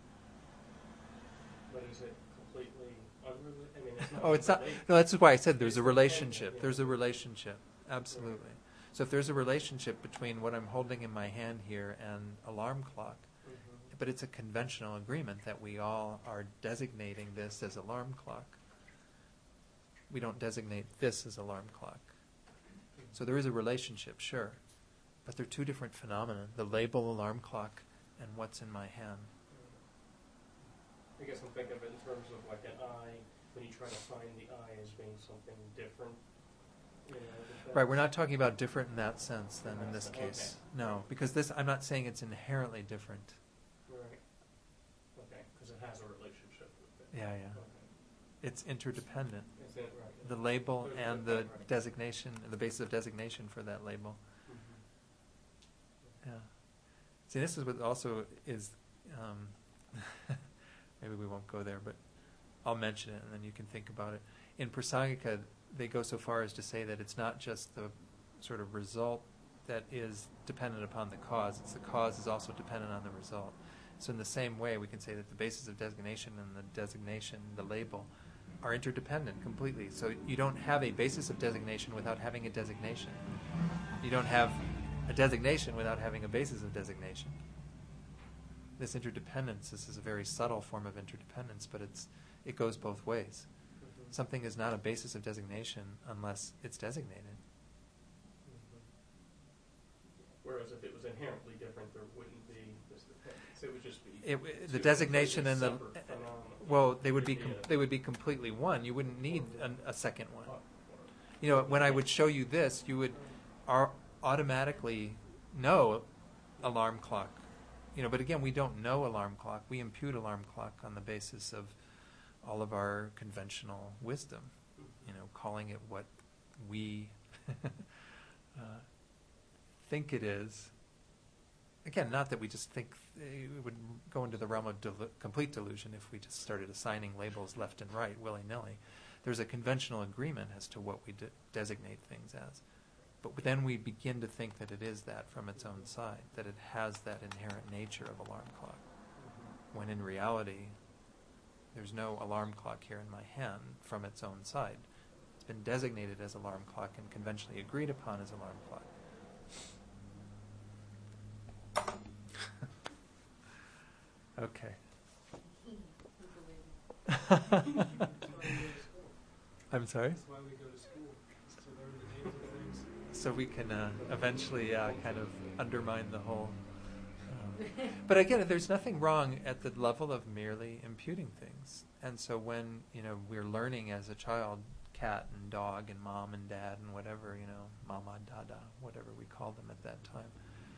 But is it completely unrelated? I mean, it's not. Oh, it's not. related. No, that's why I said there's It's a relationship. dependent, yeah. There's a relationship. Absolutely. So if there's a relationship between what I'm holding in my hand here and alarm clock, Mhm. but it's a conventional agreement that we all are designating this as alarm clock. We don't designate this as alarm clock. So there is a relationship, sure, but they're two different phenomena, the label alarm clock and what's in my hand. I guess I'm thinking of it in terms of like an eye, when you try to find the eye as being something different. You know, Right, we're not talking about different in that sense then in this Okay. case. No, because this, I'm not saying it's inherently different. Right. Okay, because it has a relationship with it. Yeah, yeah. Okay. It's interdependent. Is it right? The label There's and the- the right. designation, the basis of designation for that label. Mhm. Yeah. See, this is what also is, maybe we won't go there, but I'll mention it and then you can think about it. In Prasangika, they go so far as to say that it's not just the sort of result that is dependent upon the cause, it's the cause is also dependent on the result. So in the same way, we can say that the basis of designation and the designation, the label, are interdependent completely. So you don't have a basis of designation without having a designation. You don't have a designation without having a basis of designation. This interdependence, this is a very subtle form of interdependence, but it goes both ways. Mhm. Something is not a basis of designation unless it's designated. Mhm. Whereas if it was inherently different, there wouldn't be this dependence. It would just be The two designation completely and the separate phenomena. well, they would Maybe be completely one. You wouldn't need a second one. or- You know, when I would show you this, you would automatically know alarm clock. You know, but again, we don't know alarm clock. We impute alarm clock on the basis of all of our conventional wisdom. You know, calling it what we think it is. Again, not that we just think it would go into the realm of complete delusion if we just started assigning labels left and right willy-nilly. There's a conventional agreement as to what we designate things as. But then we begin to think that it is that from its own side, that it has that inherent nature of alarm clock. When in reality, there's no alarm clock here in my hand from its own side. It's been designated as alarm clock and conventionally agreed upon as alarm clock. Okay. I'm sorry? That's why we go to school, is to learn the names of things. So we can eventually kind of undermine the whole. But again, there's nothing wrong at the level of merely imputing things. And so when we're learning as a child, cat and dog and mom and dad and whatever, mama, dada, whatever we call them at that time,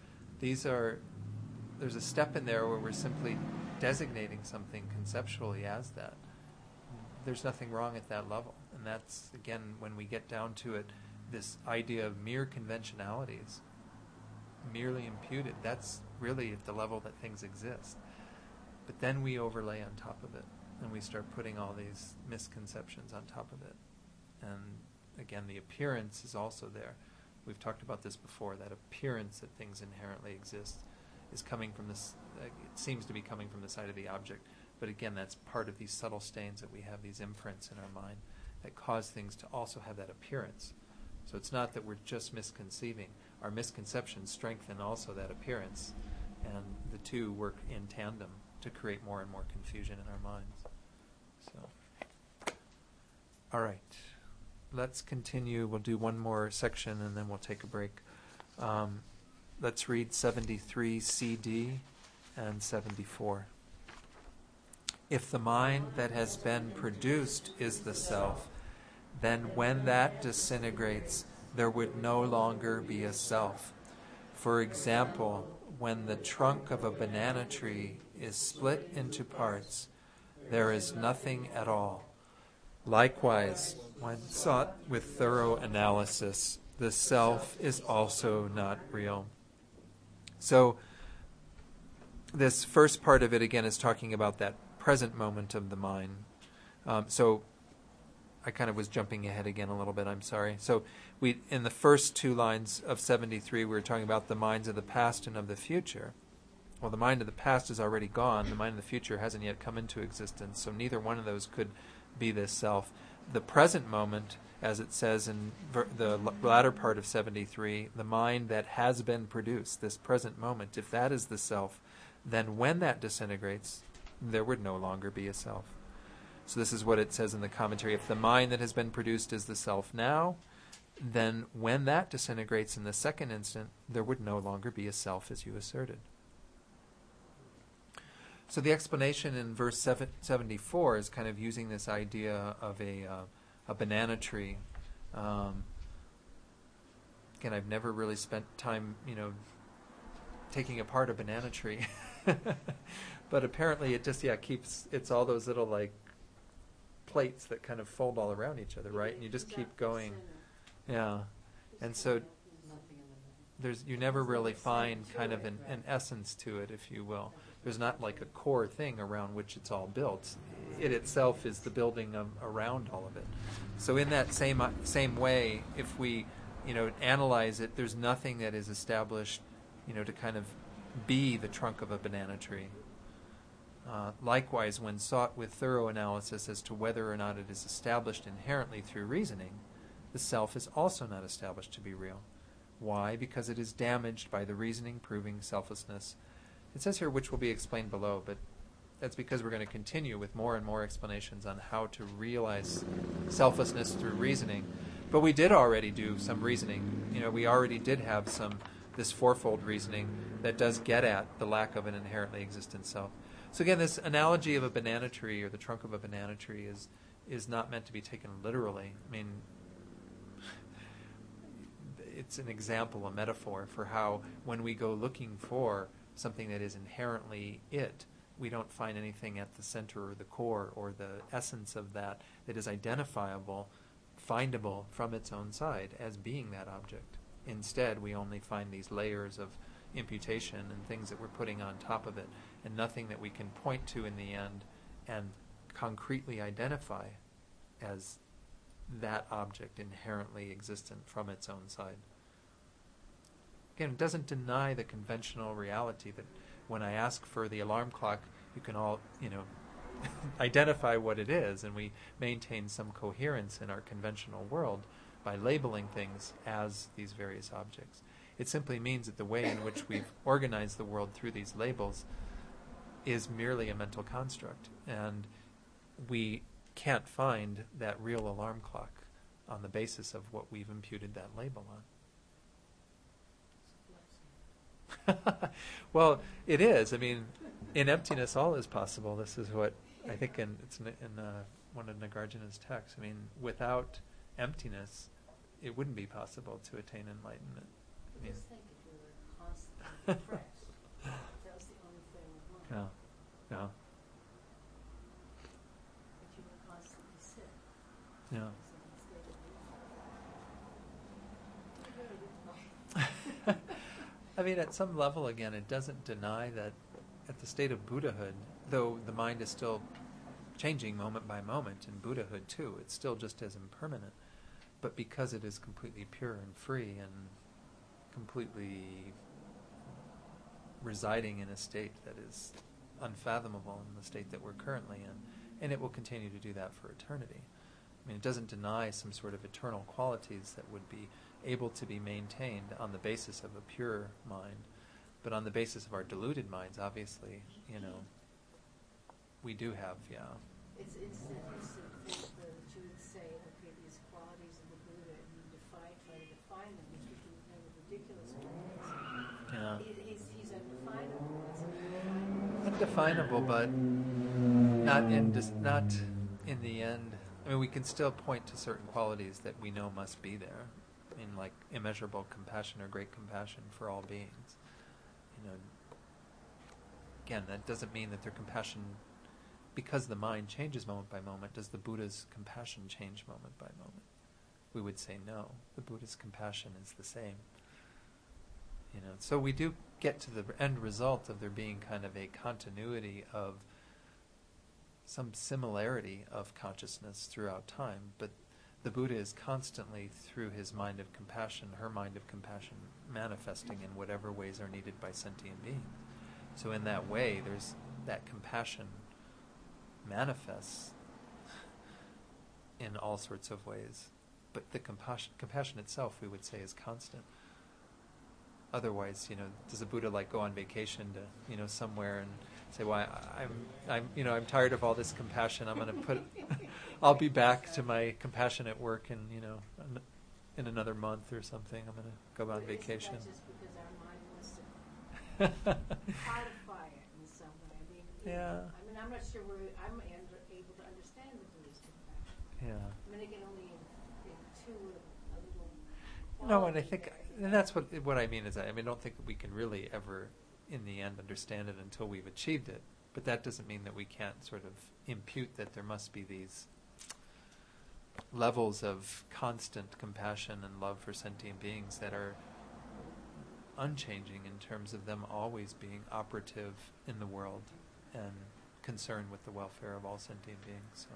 there's a step in there where we're simply designating something conceptually as that. There's nothing wrong at that level. And that's, again, when we get down to it, this idea of mere conventionalities, merely imputed, that's really at the level that things exist. But then we overlay on top of it, and we start putting all these misconceptions on top of it. And again, the appearance is also there. We've talked about this before, that appearance that things inherently exist is coming from this, it seems to be coming from the side of the object. But again, that's part of these subtle stains that we have, these imprints in our mind that cause things to also have that appearance. So it's not that we're just misconceiving. our misconceptions strengthen also that appearance, and the two work in tandem to create more and more confusion in our minds. So, all right, let's continue. We'll do one more section and then we'll take a break. Let's read 73 CD and 74. If the mind that has been produced is the self, then when that disintegrates, there would no longer be a self. For example, when the trunk of a banana tree is split into parts, there is nothing at all. Likewise, when sought with thorough analysis, the self is also not real. So, this first part of it, again, is talking about that present moment of the mind. So I kind of was jumping ahead again a little bit, I'm sorry. So we, in the first two lines of 73, we were talking about the minds of the past and of the future. Well, the mind of the past is already gone. The mind of the future hasn't yet come into existence, so neither one of those could be this self. The present moment, as it says in the latter part of 73, the mind that has been produced, this present moment, if that is the self, then when that disintegrates, there would no longer be a self. So this is what it says in the commentary. If the mind that has been produced is the self now, then when that disintegrates in the second instant, there would no longer be a self as you asserted. So the explanation in verse 74 is kind of using this idea of a banana tree. Again, I've never really spent time, taking apart a banana tree. But apparently it just, keeps, it's all those little like plates that kind of fold all around each other, right? And you just keep going. Yeah. And so you never really find kind of an essence to it, if you will. There's not like a core thing around which it's all built. It itself is the building around all of it. So in that same way, if we, analyze it, there's nothing that is established, to kind of be the trunk of a banana tree. Likewise, when sought with thorough analysis as to whether or not it is established inherently through reasoning, the self is also not established to be real. Why? Because it is damaged by the reasoning proving selflessness. It says here, which will be explained below, but that's because we're going to continue with more and more explanations on how to realize selflessness through reasoning. But we did already do some reasoning. We already did have this fourfold reasoning that does get at the lack of an inherently existent self. So again, this analogy of a banana tree or the trunk of a banana tree is not meant to be taken literally. I mean, it's an example, a metaphor for how when we go looking for something that is inherently it, we don't find anything at the center or the core or the essence of that is identifiable, findable from its own side as being that object. Instead, we only find these layers of imputation and things that we're putting on top of it, and nothing that we can point to in the end and concretely identify as that object inherently existent from its own side. Again, it doesn't deny the conventional reality that when I ask for the alarm clock, you can all, identify what it is, and we maintain some coherence in our conventional world by labeling things as these various objects. It simply means that the way in which we've organized the world through these labels is merely a mental construct, and we can't find that real alarm clock on the basis of what we've imputed that label on. Well, it is. I mean, in emptiness, all is possible. This is what I think it's in one of Nagarjuna's texts. I mean, without emptiness, it wouldn't be possible to attain enlightenment. I mean, Just think if you were constantly fresh, that was the only thing we wanted. yeah. But you were constantly sick. Yeah. So instead of I mean, at some level, again, it doesn't deny that at the state of Buddhahood, though the mind is still changing moment by moment in Buddhahood too, it's still just as impermanent. But because it is completely pure and free and completely residing in a state that is unfathomable in the state that we're currently in, and it will continue to do that for eternity. I mean, it doesn't deny some sort of eternal qualities that would be able to be maintained on the basis of a pure mind. But on the basis of our deluded minds, obviously, we do have, It's that you would say, okay, these qualities of the Buddha, and you try to define them, which would be kind of ridiculous. Yeah. He's undefinable. It's undefinable. Undefinable, but not in the end. I mean, we can still point to certain qualities that we know must be there. I mean, like immeasurable compassion or great compassion for all beings. Again, that doesn't mean that their compassion, because the mind changes moment by moment, does the Buddha's compassion change moment by moment? We would say no. The Buddha's compassion is the same. So we do get to the end result of there being kind of a continuity of some similarity of consciousness throughout time, but the Buddha is constantly, through his mind of compassion, her mind of compassion, manifesting in whatever ways are needed by sentient beings. So in that way, there's that compassion manifests in all sorts of ways. But the compassion itself, we would say, is constant. Otherwise, does the Buddha go on vacation to, somewhere and say, "Well, I'm tired of all this compassion. I'm going to I'll be back to my compassionate work in another month or something. I'm going to go on vacation." Isn't that just because our mind wants to codify it in some way? Yeah. I'm not sure I'm able to understand the Buddhist compassion. Yeah. I can only intuit a little. No, and I think, and that's what I mean is I don't think that we can really ever, in the end, understand it until we've achieved it. But that doesn't mean that we can't sort of impute that there must be these levels of constant compassion and love for sentient beings that are unchanging in terms of them always being operative in the world and concerned with the welfare of all sentient beings. So.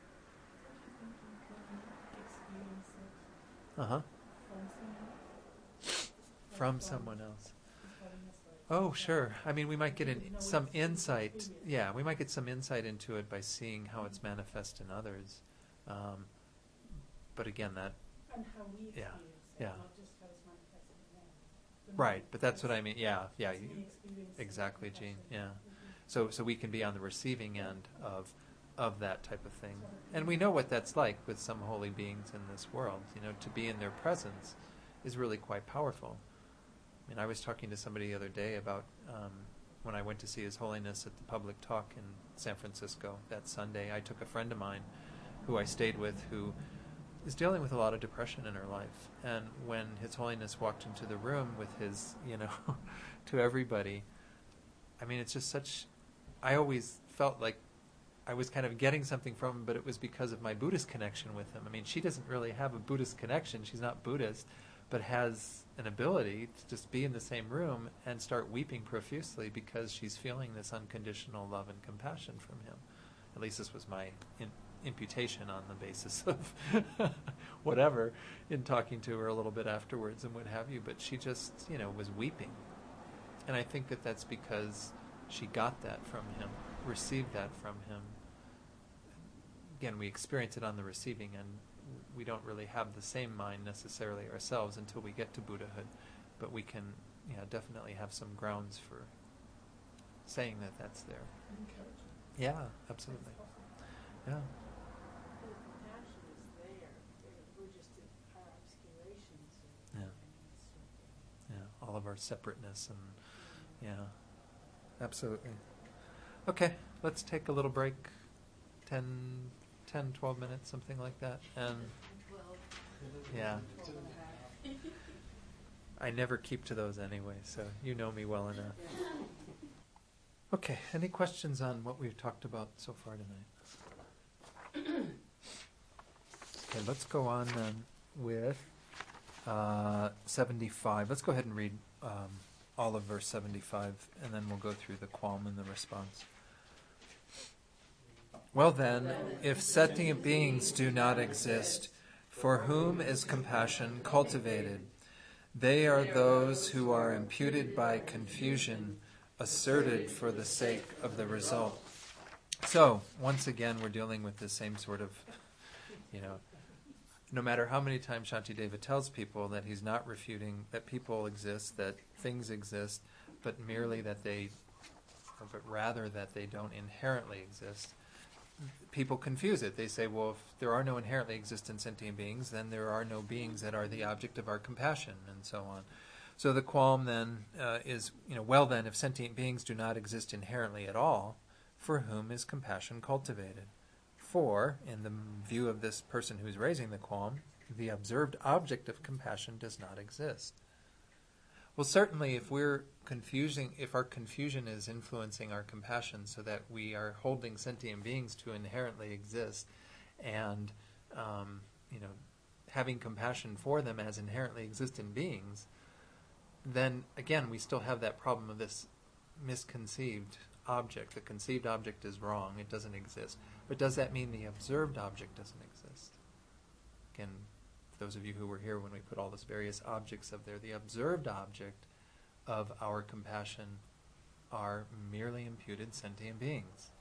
From someone else. Oh, sure. I mean, we might get some insight. Yeah, we might get some insight into it by seeing how it's manifest in others. But again, that. And how we experience it, not just how it's manifested in them. Right, but that's what I mean. Yeah. Exactly, Jean. Yeah. So we can be on the receiving end of that type of thing, and we know what that's like with some holy beings in this world. To be in their presence is really quite powerful. I mean, I was talking to somebody the other day about when I went to see His Holiness at the public talk in San Francisco that Sunday. I took a friend of mine who I stayed with who is dealing with a lot of depression in her life. And when His Holiness walked into the room with his, to everybody, I mean, it's just such, I always felt like I was kind of getting something from him, but it was because of my Buddhist connection with him. I mean, she doesn't really have a Buddhist connection. She's not Buddhist, but has an ability to just be in the same room and start weeping profusely because she's feeling this unconditional love and compassion from him. At least this was my imputation on the basis of whatever in talking to her a little bit afterwards and what have you. But she just, was weeping. And I think that that's because she got that from him, received that from him. Again, we experience it on the receiving end. We don't really have the same mind necessarily ourselves until we get to Buddhahood, but we can, definitely have some grounds for saying that that's there. Yeah, absolutely. Yeah. The compassion is there. We're just our obscurations. Yeah. All of our separateness and absolutely. Okay, let's take a little break. 10, 12 minutes, something like that. And 12. yeah. 12 and a half. I never keep to those anyway, so you know me well enough. Okay, any questions on what we've talked about so far tonight? Okay, let's go on then with 75. Let's go ahead and read all of verse 75, and then we'll go through the qualm and the response. Well then, if sentient beings do not exist, for whom is compassion cultivated? They are those who are imputed by confusion, asserted for the sake of the result. So, once again, we're dealing with the same sort of, no matter how many times Shantideva tells people that he's not refuting that people exist, that things exist, but merely that but rather that they don't inherently exist, people confuse it. They say, well, if there are no inherently existent sentient beings, then there are no beings that are the object of our compassion, and so on. So the qualm then is, well then, if sentient beings do not exist inherently at all, for whom is compassion cultivated? For, in the view of this person who's raising the qualm, the observed object of compassion does not exist. Well, certainly if if our confusion is influencing our compassion so that we are holding sentient beings to inherently exist and, having compassion for them as inherently existent beings, then again we still have that problem of this misconceived object. The conceived object is wrong, it doesn't exist. But does that mean the observed object doesn't exist? Again, for those of you who were here when we put all those various objects up there, the observed object of our compassion are merely imputed sentient beings.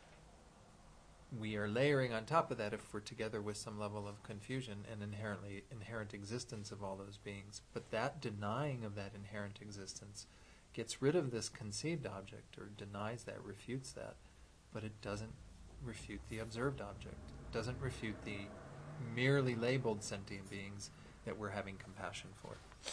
We are layering on top of that, if we're together with some level of confusion, an inherent existence of all those beings. But that denying of that inherent existence gets rid of this conceived object, or denies that, refutes that, but it doesn't refute the observed object. It doesn't refute the merely labeled sentient beings that we're having compassion for.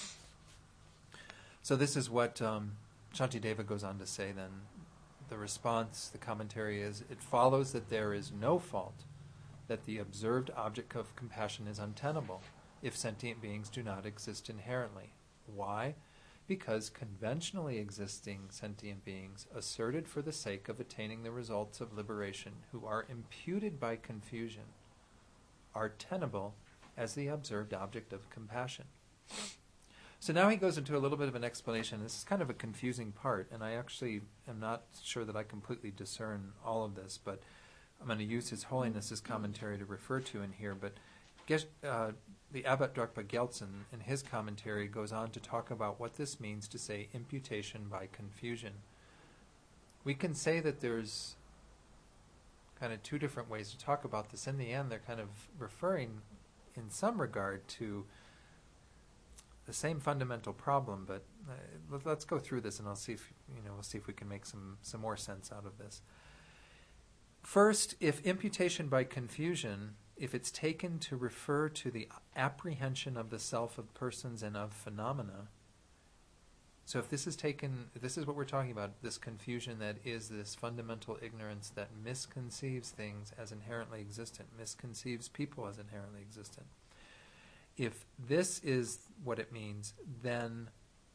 So this is what Shantideva goes on to say then. The response, the commentary is, it follows that there is no fault, that the observed object of compassion is untenable if sentient beings do not exist inherently. Why? Because conventionally existing sentient beings, asserted for the sake of attaining the results of liberation, who are imputed by confusion, are tenable as the observed object of compassion. So now he goes into a little bit of an explanation. This is kind of a confusing part, and I actually am not sure that I completely discern all of this, but I'm going to use His Holiness's commentary to refer to in here. But the Abbot Drukpa Gyaltsen, in his commentary, goes on to talk about what this means to say imputation by confusion. We can say that there's kind of two different ways to talk about this. In the end, they're kind of referring in some regard to the same fundamental problem, but let's go through this, and I'll see if we'll see if we can make some more sense out of this. First, if imputation by confusion, if it's taken to refer to the apprehension of the self of persons and of phenomena, so if this is what we're talking about, this confusion that is this fundamental ignorance that misconceives things as inherently existent, misconceives people as inherently existent. If this is what it means, then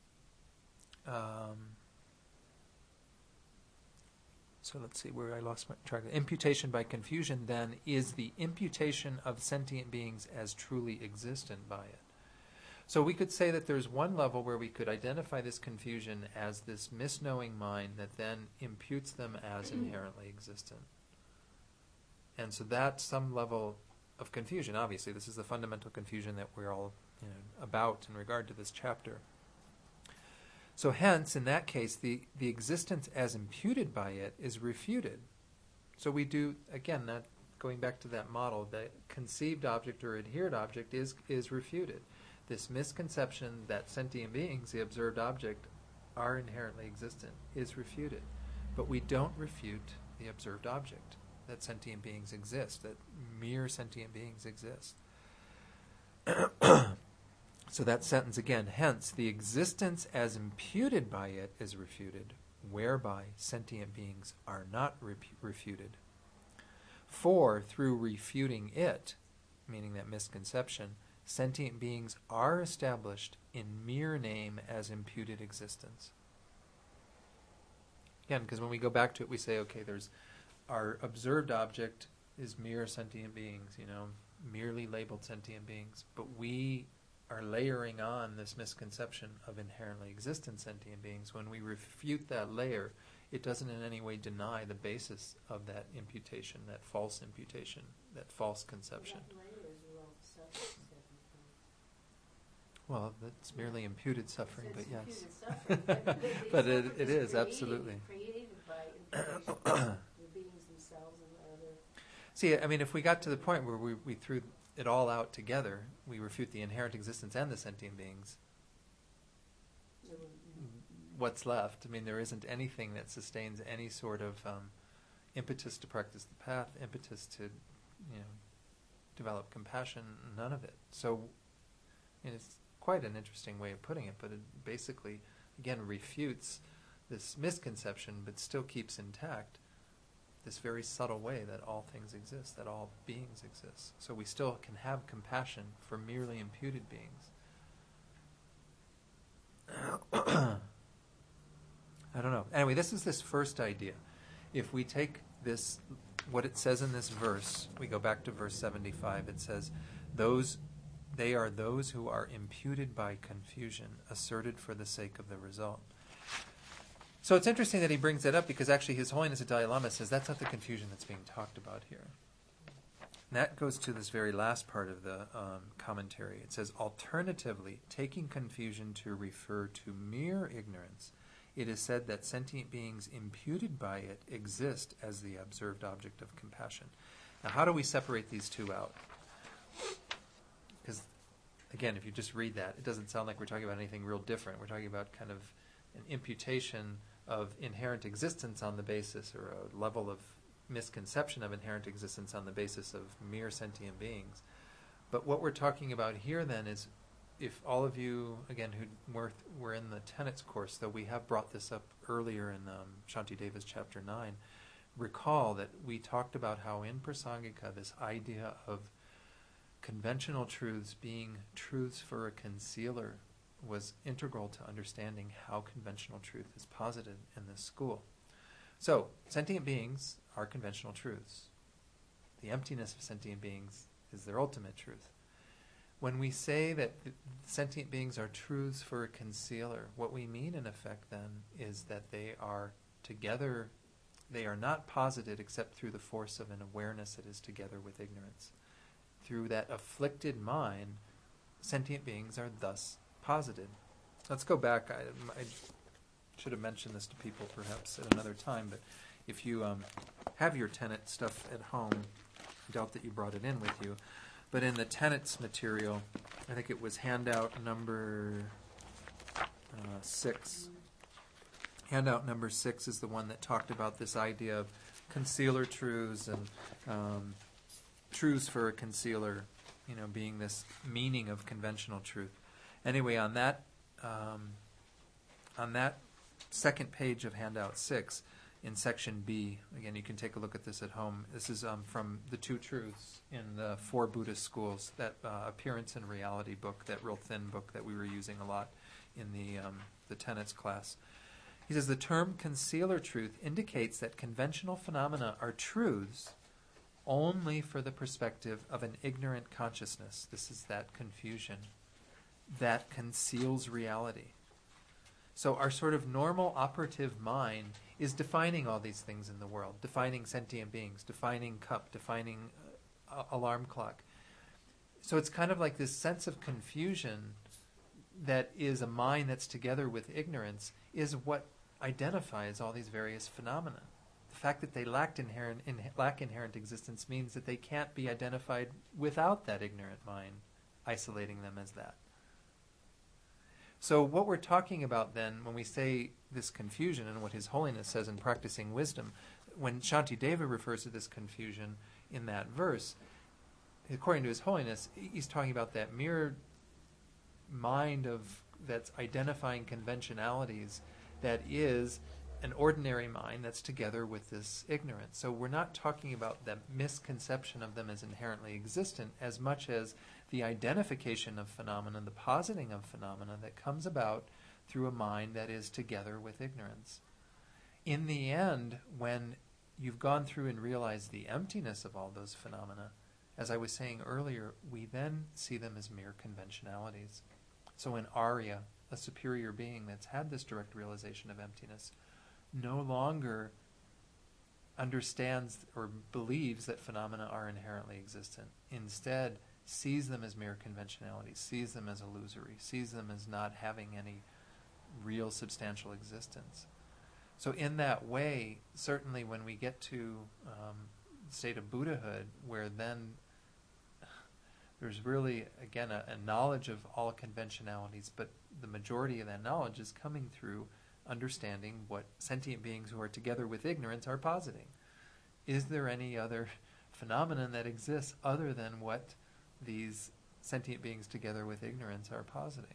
so let's see where I lost my track. Imputation by confusion, then, is the imputation of sentient beings as truly existent by it. So we could say that there's one level where we could identify this confusion as this misknowing mind that then imputes them as inherently existent. And so that's some level of confusion. Obviously, this is the fundamental confusion that we're all about in regard to this chapter. So hence, in that case, the existence as imputed by it is refuted. So we do, again, that going back to that model, the conceived object or adhered object is refuted. This misconception that sentient beings, the observed object, are inherently existent is refuted. But we don't refute the observed object, that sentient beings exist, that mere sentient beings exist. So that sentence again, hence, the existence as imputed by it is refuted, whereby sentient beings are not refuted. For through refuting it, meaning that misconception, sentient beings are established in mere name as imputed existence. Again, because when we go back to it, we say, okay, there's our observed object is mere sentient beings, merely labeled sentient beings, but we are layering on this misconception of inherently existent sentient beings. When we refute that layer, it doesn't in any way deny the basis of that imputation, that false imputation, that false conception. That layer is all suffering. Well, that's merely imputed suffering, but yes. Imputed suffering, But it is, absolutely. Created by imputation, the beings themselves and other. See, I mean, if we got to the point where we threw it all out together, we refute the inherent existence and the sentient beings, what's left? I mean, there isn't anything that sustains any sort of impetus to practice the path, impetus to, develop compassion, none of it. So, and it's quite an interesting way of putting it, but it basically, again, refutes this misconception, but still keeps intact this very subtle way that all things exist, that all beings exist. So we still can have compassion for merely imputed beings. I don't know. Anyway, this is this first idea. If we take this, what it says in this verse, we go back to verse 75, it says, they are those who are imputed by confusion, asserted for the sake of the result. So it's interesting that he brings that up, because actually His Holiness the Dalai Lama says that's not the confusion that's being talked about here. And that goes to this very last part of the commentary. It says, alternatively, taking confusion to refer to mere ignorance, it is said that sentient beings imputed by it exist as the observed object of compassion. Now, how do we separate these two out? Because, again, if you just read that, it doesn't sound like we're talking about anything real different. We're talking about kind of an imputation of inherent existence on the basis, or a level of misconception of inherent existence on the basis of mere sentient beings. But what we're talking about here then is, if all of you, again, who were in the tenets course, though we have brought this up earlier in Shantideva's chapter 9, recall that we talked about how in Prasangika this idea of conventional truths being truths for a concealer was integral to understanding how conventional truth is posited in this school. So, sentient beings are conventional truths. The emptiness of sentient beings is their ultimate truth. When we say that sentient beings are truths for a concealer, what we mean in effect then is that they are together, they are not posited except through the force of an awareness that is together with ignorance. Through that afflicted mind, sentient beings are thus posited. Let's go back. I should have mentioned this to people perhaps at another time, but if you have your tenet stuff at home, I doubt that you brought it in with you, but in the tenets material, I think it was handout number 6. Handout number 6 is the one that talked about this idea of concealer truths and truths for a concealer, being this meaning of conventional truth. Anyway, on that second page of handout 6, in section B, again, you can take a look at this at home. This is from the Two Truths in the Four Buddhist Schools, that Appearance and Reality book, that real thin book that we were using a lot in the tenets class. He says, the term concealer truth indicates that conventional phenomena are truths only for the perspective of an ignorant consciousness. This is that confusion that conceals reality. So our sort of normal operative mind is defining all these things in the world, defining sentient beings, defining cup, defining alarm clock. So it's kind of like this sense of confusion that is a mind that's together with ignorance is what identifies all these various phenomena. The fact that they lack inherent existence means that they can't be identified without that ignorant mind isolating them as that. So what we're talking about then, when we say this confusion, and what His Holiness says in Practicing Wisdom, when Shantideva refers to this confusion in that verse, according to His Holiness, he's talking about that mere mind that's identifying conventionalities, that is an ordinary mind that's together with this ignorance. So we're not talking about the misconception of them as inherently existent as much as the identification of phenomena, the positing of phenomena that comes about through a mind that is together with ignorance. In the end, when you've gone through and realized the emptiness of all those phenomena, as I was saying earlier, we then see them as mere conventionalities. So an Arya, a superior being that's had this direct realization of emptiness, no longer understands or believes that phenomena are inherently existent. Instead, sees them as mere conventionalities, sees them as illusory, sees them as not having any real substantial existence. So in that way, certainly when we get to the state of Buddhahood, where then There's really, again, a knowledge of all conventionalities, but the majority of that knowledge is coming through understanding what sentient beings who are together with ignorance are positing. Is there any other phenomenon that exists other than what these sentient beings together with ignorance are positing?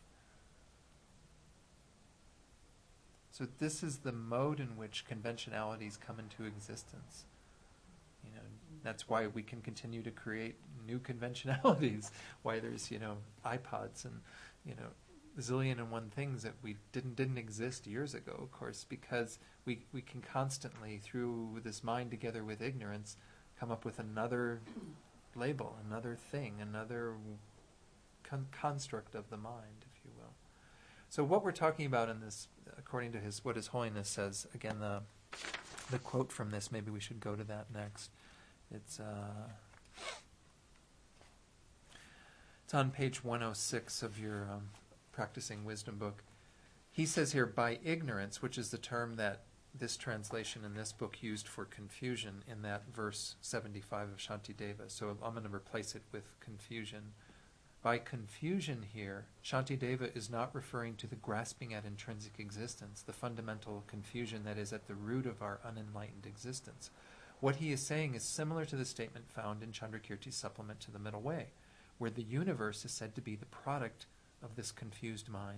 So this is the mode in which conventionalities come into existence. You know, that's why we can continue to create new conventionalities. Why there's, iPods and, a zillion and one things that we didn't exist years ago, of course, because we can constantly, through this mind together with ignorance, come up with another label, another thing, another construct of the mind, if you will. So what we're talking about in this, according to what His Holiness says, again, the quote from this, maybe we should go to that next. It's on page 106 of your Practicing Wisdom book. He says here, by ignorance, which is the term that this translation in this book used for confusion in that verse 75 of Shantideva. So I'm going to replace it with confusion. By confusion here, Shantideva is not referring to the grasping at intrinsic existence, the fundamental confusion that is at the root of our unenlightened existence. What he is saying is similar to the statement found in Chandrakirti's supplement to the Middle Way, where the universe is said to be the product of this confused mind.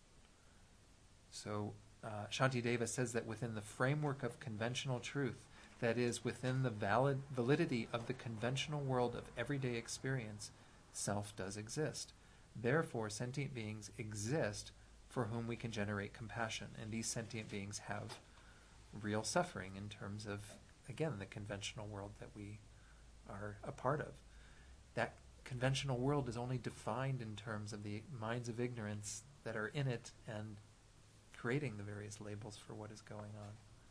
So Shantideva says that within the framework of conventional truth, that is, within the validity of the conventional world of everyday experience, self does exist. Therefore, sentient beings exist for whom we can generate compassion, and these sentient beings have real suffering in terms of, again, the conventional world that we are a part of. That conventional world is only defined in terms of the minds of ignorance that are in it and creating the various labels for what is going on.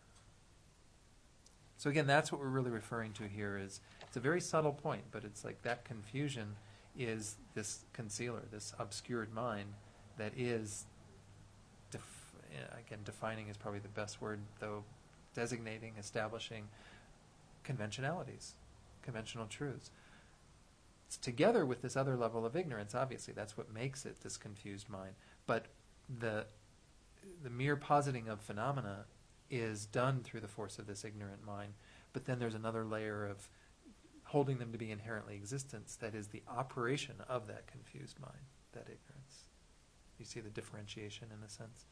So again, that's what we're really referring to here. Is it's a very subtle point, but it's like that confusion is this concealer, this obscured mind that is, again, defining is probably the best word, though, designating, establishing conventionalities, conventional truths. It's together with this other level of ignorance, obviously. That's what makes it this confused mind. But the mere positing of phenomena is done through the force of this ignorant mind. But then there's another layer of holding them to be inherently existence, that is the operation of that confused mind, that ignorance. You see the differentiation in a sense?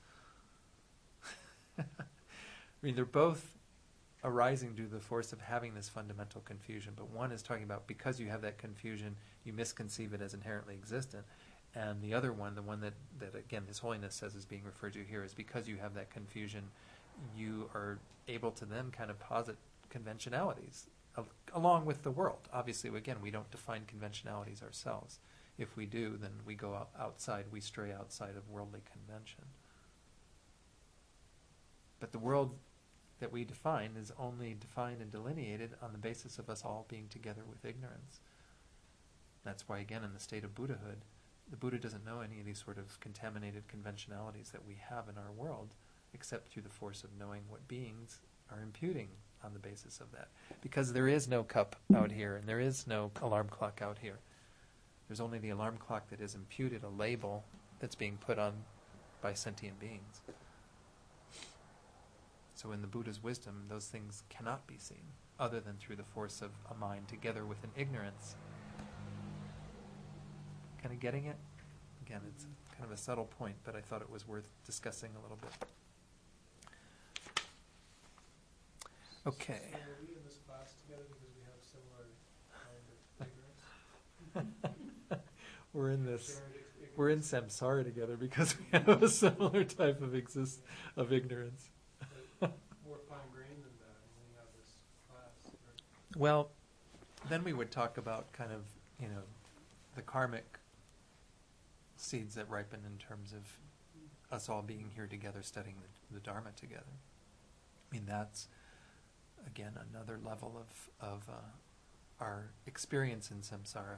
I mean, they're both arising due to the force of having this fundamental confusion, but one is talking about because you have that confusion, you misconceive it as inherently existent, and the other one, the one that again His Holiness says is being referred to here, is because you have that confusion, you are able to then kind of posit conventionalities along with the world. Obviously, again, we don't define conventionalities ourselves. If we do, then we go outside, we stray outside of worldly convention. But the world that we define is only defined and delineated on the basis of us all being together with ignorance. That's why, again, in the state of Buddhahood, the Buddha doesn't know any of these sort of contaminated conventionalities that we have in our world, except through the force of knowing what beings are imputing on the basis of that. Because there is no cup out here, and there is no alarm clock out here. There's only the alarm clock that is imputed, a label that's being put on by sentient beings. So in the Buddha's wisdom, those things cannot be seen, other than through the force of a mind together with an ignorance. Kind of getting it? Again, it's kind of a subtle point, but I thought it was worth discussing a little bit. Okay. So are we in this class together because we have similar kind of ignorance? We're in samsara together because we have a similar type of ignorance. More fine-grained than that when we have this class. Right? Well, then we would talk about kind of, the karmic seeds that ripen in terms of us all being here together studying the Dharma together. I mean, that's, again, another level of our experience in samsara.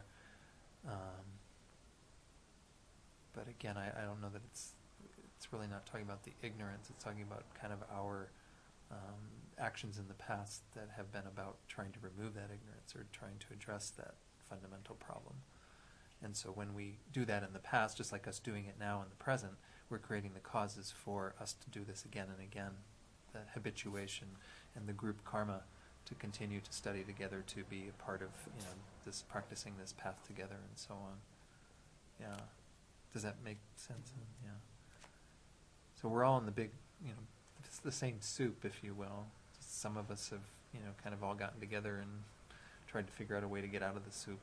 But again, I don't know that it's really not talking about the ignorance. It's talking about kind of our actions in the past that have been about trying to remove that ignorance or trying to address that fundamental problem. And so when we do that in the past, just like us doing it now in the present, we're creating the causes for us to do this again and again, the habituation and the group karma to continue to study together, to be a part of, this practicing this path together and so on. Yeah. Does that make sense? Yeah. So we're all in the big, it's the same soup, if you will. Some of us have, kind of all gotten together and tried to figure out a way to get out of the soup.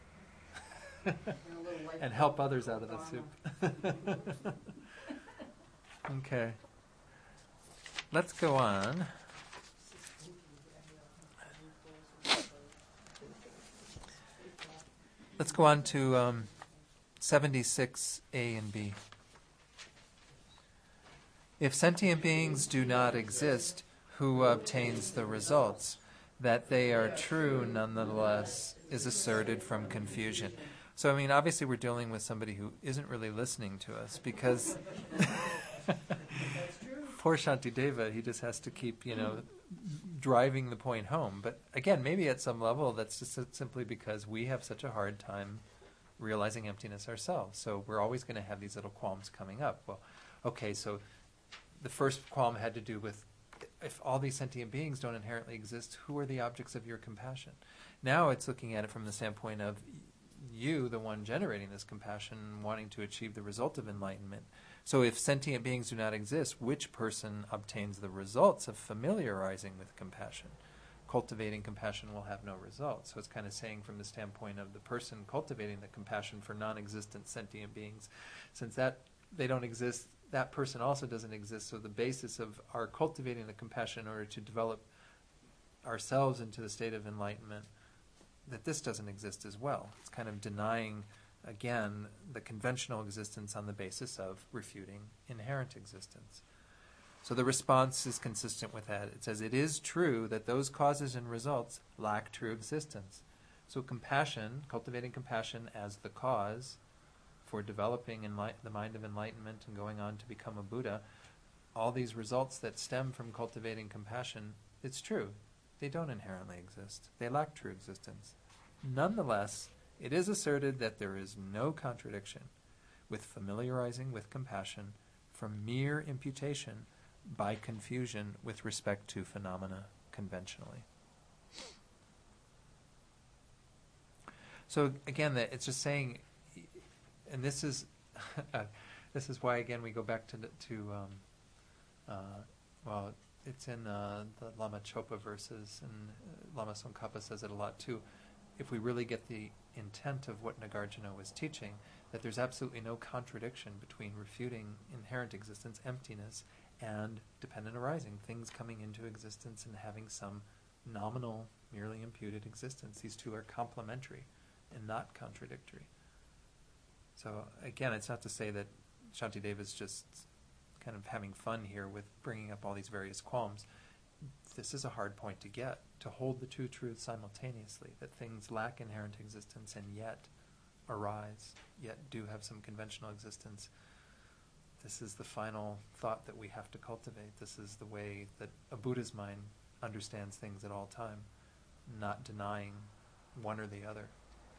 And help others out of the soup. Okay. Let's go on. Let's go on to 76A and B. If sentient beings do not exist, who obtains the results? That they are true, nonetheless, is asserted from confusion. So, obviously we're dealing with somebody who isn't really listening to us, because poor Shantideva, he just has to keep, driving the point home. But again, maybe at some level that's just simply because we have such a hard time realizing emptiness ourselves. So we're always going to have these little qualms coming up. Well, okay, so the first qualm had to do with, if all these sentient beings don't inherently exist, who are the objects of your compassion? Now it's looking at it from the standpoint of you, the one generating this compassion, wanting to achieve the result of enlightenment. So if sentient beings do not exist, which person obtains the results of familiarizing with compassion? Cultivating compassion will have no results. So it's kind of saying from the standpoint of the person cultivating the compassion for non-existent sentient beings, since that they don't exist, that person also doesn't exist. So the basis of our cultivating the compassion in order to develop ourselves into the state of enlightenment, that this doesn't exist as well. It's kind of denying, again, the conventional existence on the basis of refuting inherent existence. So the response is consistent with that. It says, it is true that those causes and results lack true existence. So compassion, cultivating compassion as the cause for developing the mind of enlightenment and going on to become a Buddha, all these results that stem from cultivating compassion, it's true. They don't inherently exist. They lack true existence. Nonetheless, it is asserted that there is no contradiction with familiarizing with compassion from mere imputation by confusion with respect to phenomena conventionally. So again, it's just saying, and this is this is why again we go back to it's in the Lama Chopa verses, and Lama Tsongkhapa says it a lot too. If we really get the intent of what Nagarjuna was teaching, that there's absolutely no contradiction between refuting inherent existence, emptiness, and dependent arising, things coming into existence and having some nominal, merely imputed existence. These two are complementary and not contradictory. So again, it's not to say that Shantideva is just kind of having fun here with bringing up all these various qualms. This is a hard point to get, to hold the two truths simultaneously, that things lack inherent existence and yet arise, yet do have some conventional existence. This is the final thought that we have to cultivate. This is the way that a Buddha's mind understands things at all time, not denying one or the other.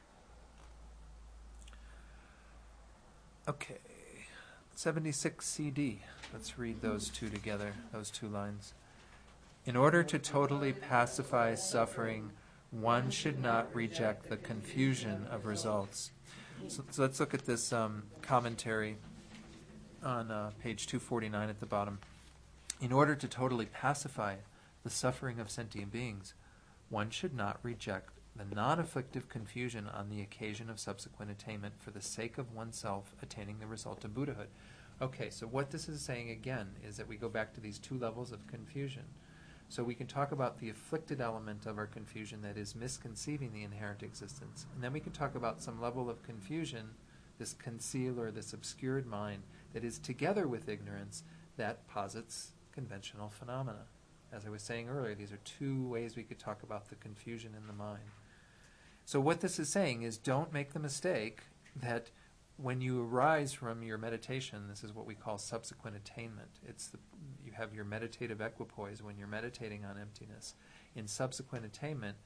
Okay, 76 CD. Let's read those two together, those two lines. In order to totally pacify suffering, one should not reject the confusion of results. So let's look at this commentary on page 249 at the bottom. In order to totally pacify the suffering of sentient beings, one should not reject the non-afflictive confusion on the occasion of subsequent attainment for the sake of oneself attaining the result of Buddhahood. Okay, so what this is saying again is that we go back to these two levels of confusion. So we can talk about the afflicted element of our confusion, that is misconceiving the inherent existence. And then we can talk about some level of confusion, this concealed or this obscured mind, that is together with ignorance, that posits conventional phenomena. As I was saying earlier, these are two ways we could talk about the confusion in the mind. So what this is saying is, don't make the mistake that when you arise from your meditation, this is what we call subsequent attainment. You have your meditative equipoise when you're meditating on emptiness. In subsequent attainment,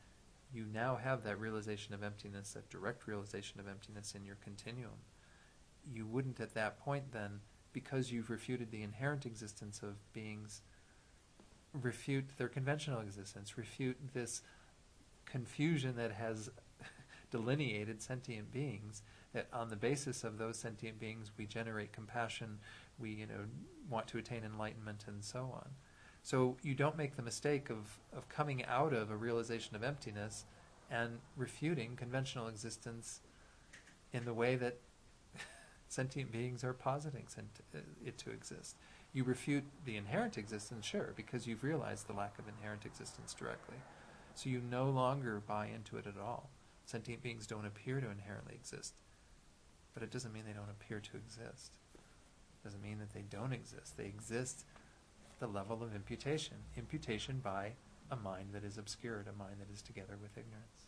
you now have that realization of emptiness, that direct realization of emptiness in your continuum. You wouldn't at that point then, because you've refuted the inherent existence of beings, refute their conventional existence, refute this confusion that has delineated sentient beings, that on the basis of those sentient beings we generate compassion, we want to attain enlightenment, and so on. So you don't make the mistake of coming out of a realization of emptiness and refuting conventional existence in the way that sentient beings are positing it to exist. You refute the inherent existence, sure, because you've realized the lack of inherent existence directly. So you no longer buy into it at all. Sentient beings don't appear to inherently exist. But it doesn't mean they don't appear to exist. It doesn't mean that they don't exist. They exist at the level of imputation. Imputation by a mind that is obscured, a mind that is together with ignorance.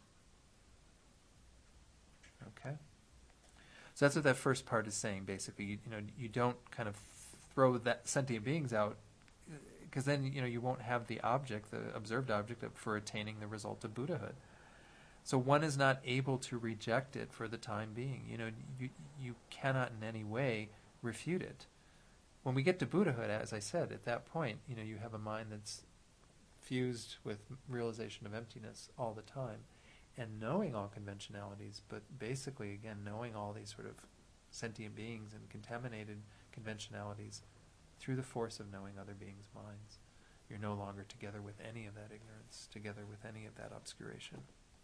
Okay? So that's what that first part is saying, basically. You don't kind of throw that sentient beings out, because then you won't have the object, the observed object, for attaining the result of Buddhahood. So one is not able to reject it for the time being. You cannot in any way refute it. When we get to Buddhahood, as I said, at that point, you have a mind that's fused with realization of emptiness all the time, and knowing all conventionalities, but basically, again, knowing all these sort of sentient beings and contaminated conventionalities through the force of knowing other beings' minds. You're no longer together with any of that ignorance, together with any of that obscuration.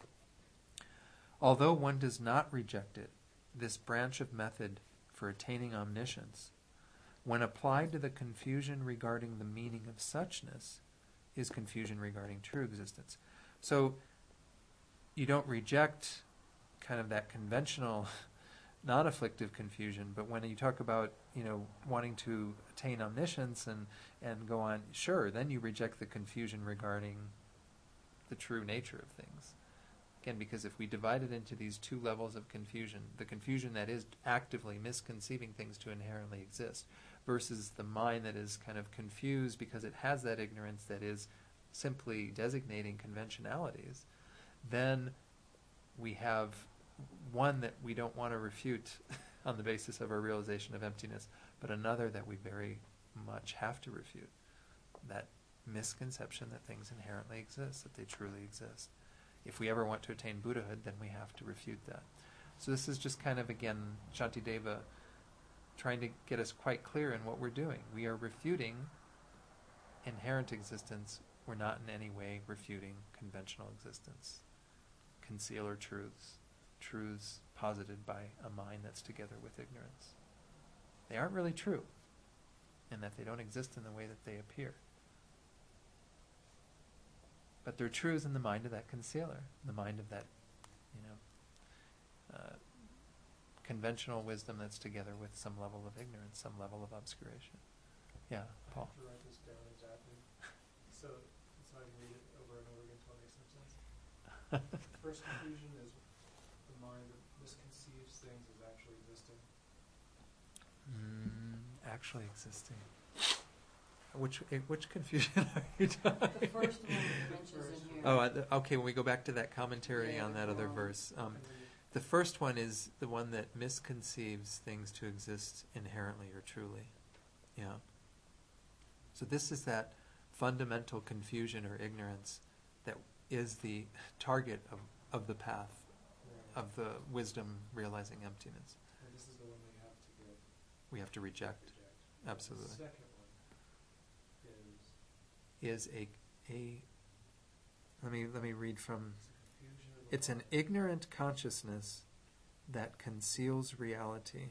Although one does not reject it, this branch of method for attaining omniscience, when applied to the confusion regarding the meaning of suchness, is confusion regarding true existence. So you don't reject kind of that conventional, non-afflictive confusion, but when you talk about wanting to attain omniscience and go on, sure, then you reject the confusion regarding the true nature of things. Again, because if we divide it into these two levels of confusion, the confusion that is actively misconceiving things to inherently exist, versus the mind that is kind of confused because it has that ignorance that is simply designating conventionalities, then we have one that we don't want to refute on the basis of our realization of emptiness, but another that we very much have to refute, that misconception that things inherently exist, that they truly exist. If we ever want to attain Buddhahood, then we have to refute that. So this is just kind of, again, Shantideva trying to get us quite clear in what we're doing. We are refuting inherent existence. We're not in any way refuting conventional existence. Concealer truths posited by a mind that's together with ignorance. They aren't really true, in that they don't exist in the way that they appear. But they're truths in the mind of that concealer, the mind of that, conventional wisdom that's together with some level of ignorance, some level of obscuration. Yeah, Paul. I have to write this down exactly, so I can read it over and over again until it makes some sense. First confusion is the mind that misconceives things as actually existing. Actually existing. Which confusion are you talking? The first one that mentions in here. Oh, okay. When we go back to that commentary on that other verse, the first one is the one that misconceives things to exist inherently or truly. Yeah. So this is that fundamental confusion or ignorance that is the target of the path of the wisdom realizing emptiness. And this is the one We have to reject. Absolutely. The second one Is a let me read from. confusion of the It's an ignorant consciousness that conceals reality.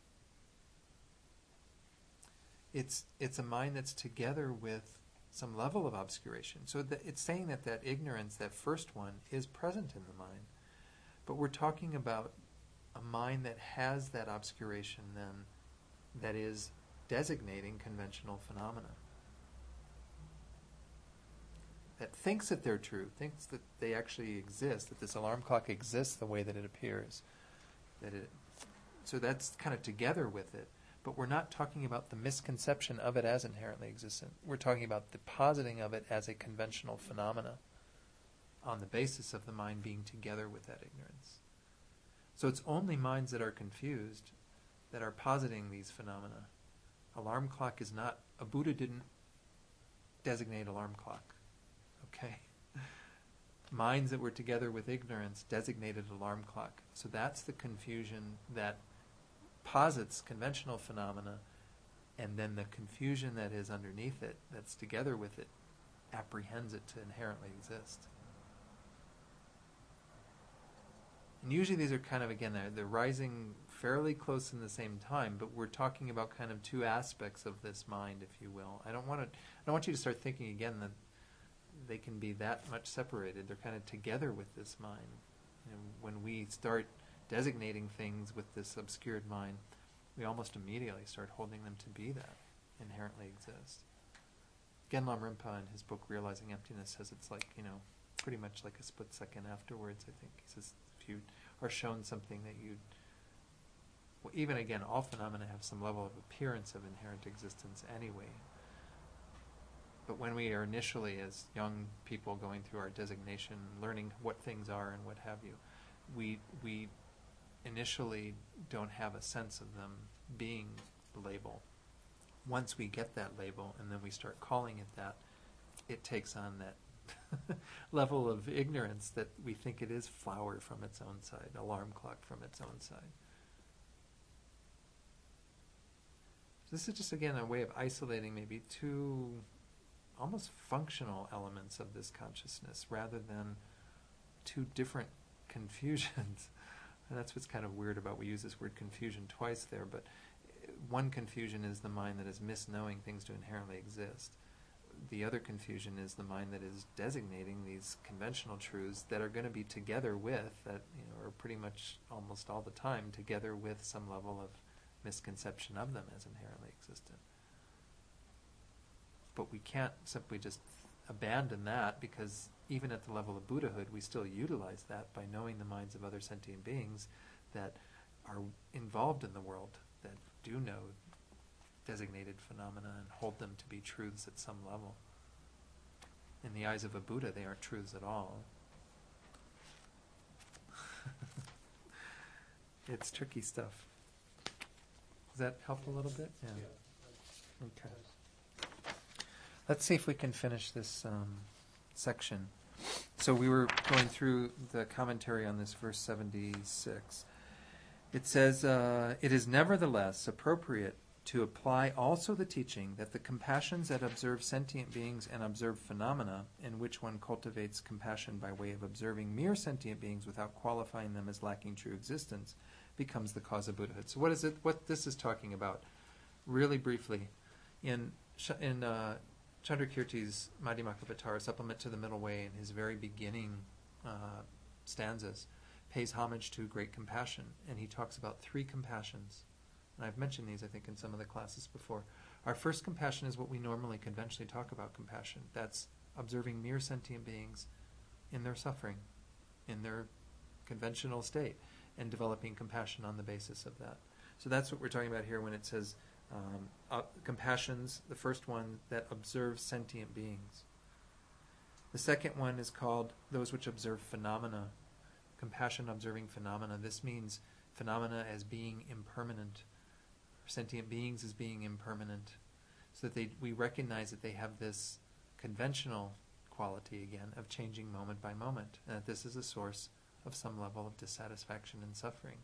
It's a mind that's together with some level of obscuration. So it's saying that ignorance, that first one, is present in the mind. But we're talking about a mind that has that obscuration then, that is designating conventional phenomena. That thinks that they're true, thinks that they actually exist, that this alarm clock exists the way that it appears. So that's kind of together with it. But we're not talking about the misconception of it as inherently existent. We're talking about the positing of it as a conventional phenomena. on the basis of the mind being together with that ignorance. So it's only minds that are confused that are positing these phenomena. Alarm clock is not, a Buddha didn't designate alarm clock. Okay? Minds that were together with ignorance designated alarm clock. So that's the confusion that posits conventional phenomena, and then the confusion that is underneath it, that's together with it, apprehends it to inherently exist. And usually these are kind of, again, they're rising fairly close in the same time, but we're talking about kind of two aspects of this mind, if you will. I don't want you to start thinking again that they can be that much separated. They're kind of together with this mind. You know, when we start designating things with this obscured mind, we almost immediately start holding them to be that, inherently exist. Genlam Rinpa in his book Realizing Emptiness says it's like, pretty much like a split second afterwards, I think. He says if you are shown something that even again, all phenomena have some level of appearance of inherent existence anyway. But when we are initially, as young people going through our designation, learning what things are and what have you, we initially don't have a sense of them being the label. Once we get that label and then we start calling it that, it takes on that level of ignorance that we think it is flower from its own side, alarm clock from its own side. This is just, again, a way of isolating maybe two almost functional elements of this consciousness rather than two different confusions. And that's what's kind of weird about, we use this word confusion twice there, but one confusion is the mind that is misknowing things to inherently exist. The other confusion is the mind that is designating these conventional truths that are going to be together with, that are pretty much almost all the time together with some level of misconception of them as inherently existent. But we can't simply just abandon that, because even at the level of Buddhahood, we still utilize that by knowing the minds of other sentient beings that are involved in the world, that do know designated phenomena and hold them to be truths at some level. In the eyes of a Buddha, they aren't truths at all. It's tricky stuff. Does that help a little bit? Yeah. Okay. Let's see if we can finish this section. So we were going through the commentary on this verse 76. It says, it is nevertheless appropriate to apply also the teaching that the compassions that observe sentient beings and observe phenomena, in which one cultivates compassion by way of observing mere sentient beings without qualifying them as lacking true existence, becomes the cause of Buddhahood. So what is it? What this is talking about, really briefly, in Chandrakirti's Madhyamakavatara, supplement to the Middle Way, in his very beginning stanzas, pays homage to great compassion, and he talks about three compassions. And I've mentioned these, I think, in some of the classes before. Our first compassion is what we normally conventionally talk about compassion. That's observing mere sentient beings in their suffering, in their conventional state, and developing compassion on the basis of that. So that's what we're talking about here when it says compassions, the first one, that observes sentient beings. The second one is called those which observe phenomena. Compassion observing phenomena. This means phenomena as being impermanent, or sentient beings as being impermanent, so that we recognize that they have this conventional quality, again, of changing moment by moment, and that this is a source of some level of dissatisfaction and suffering.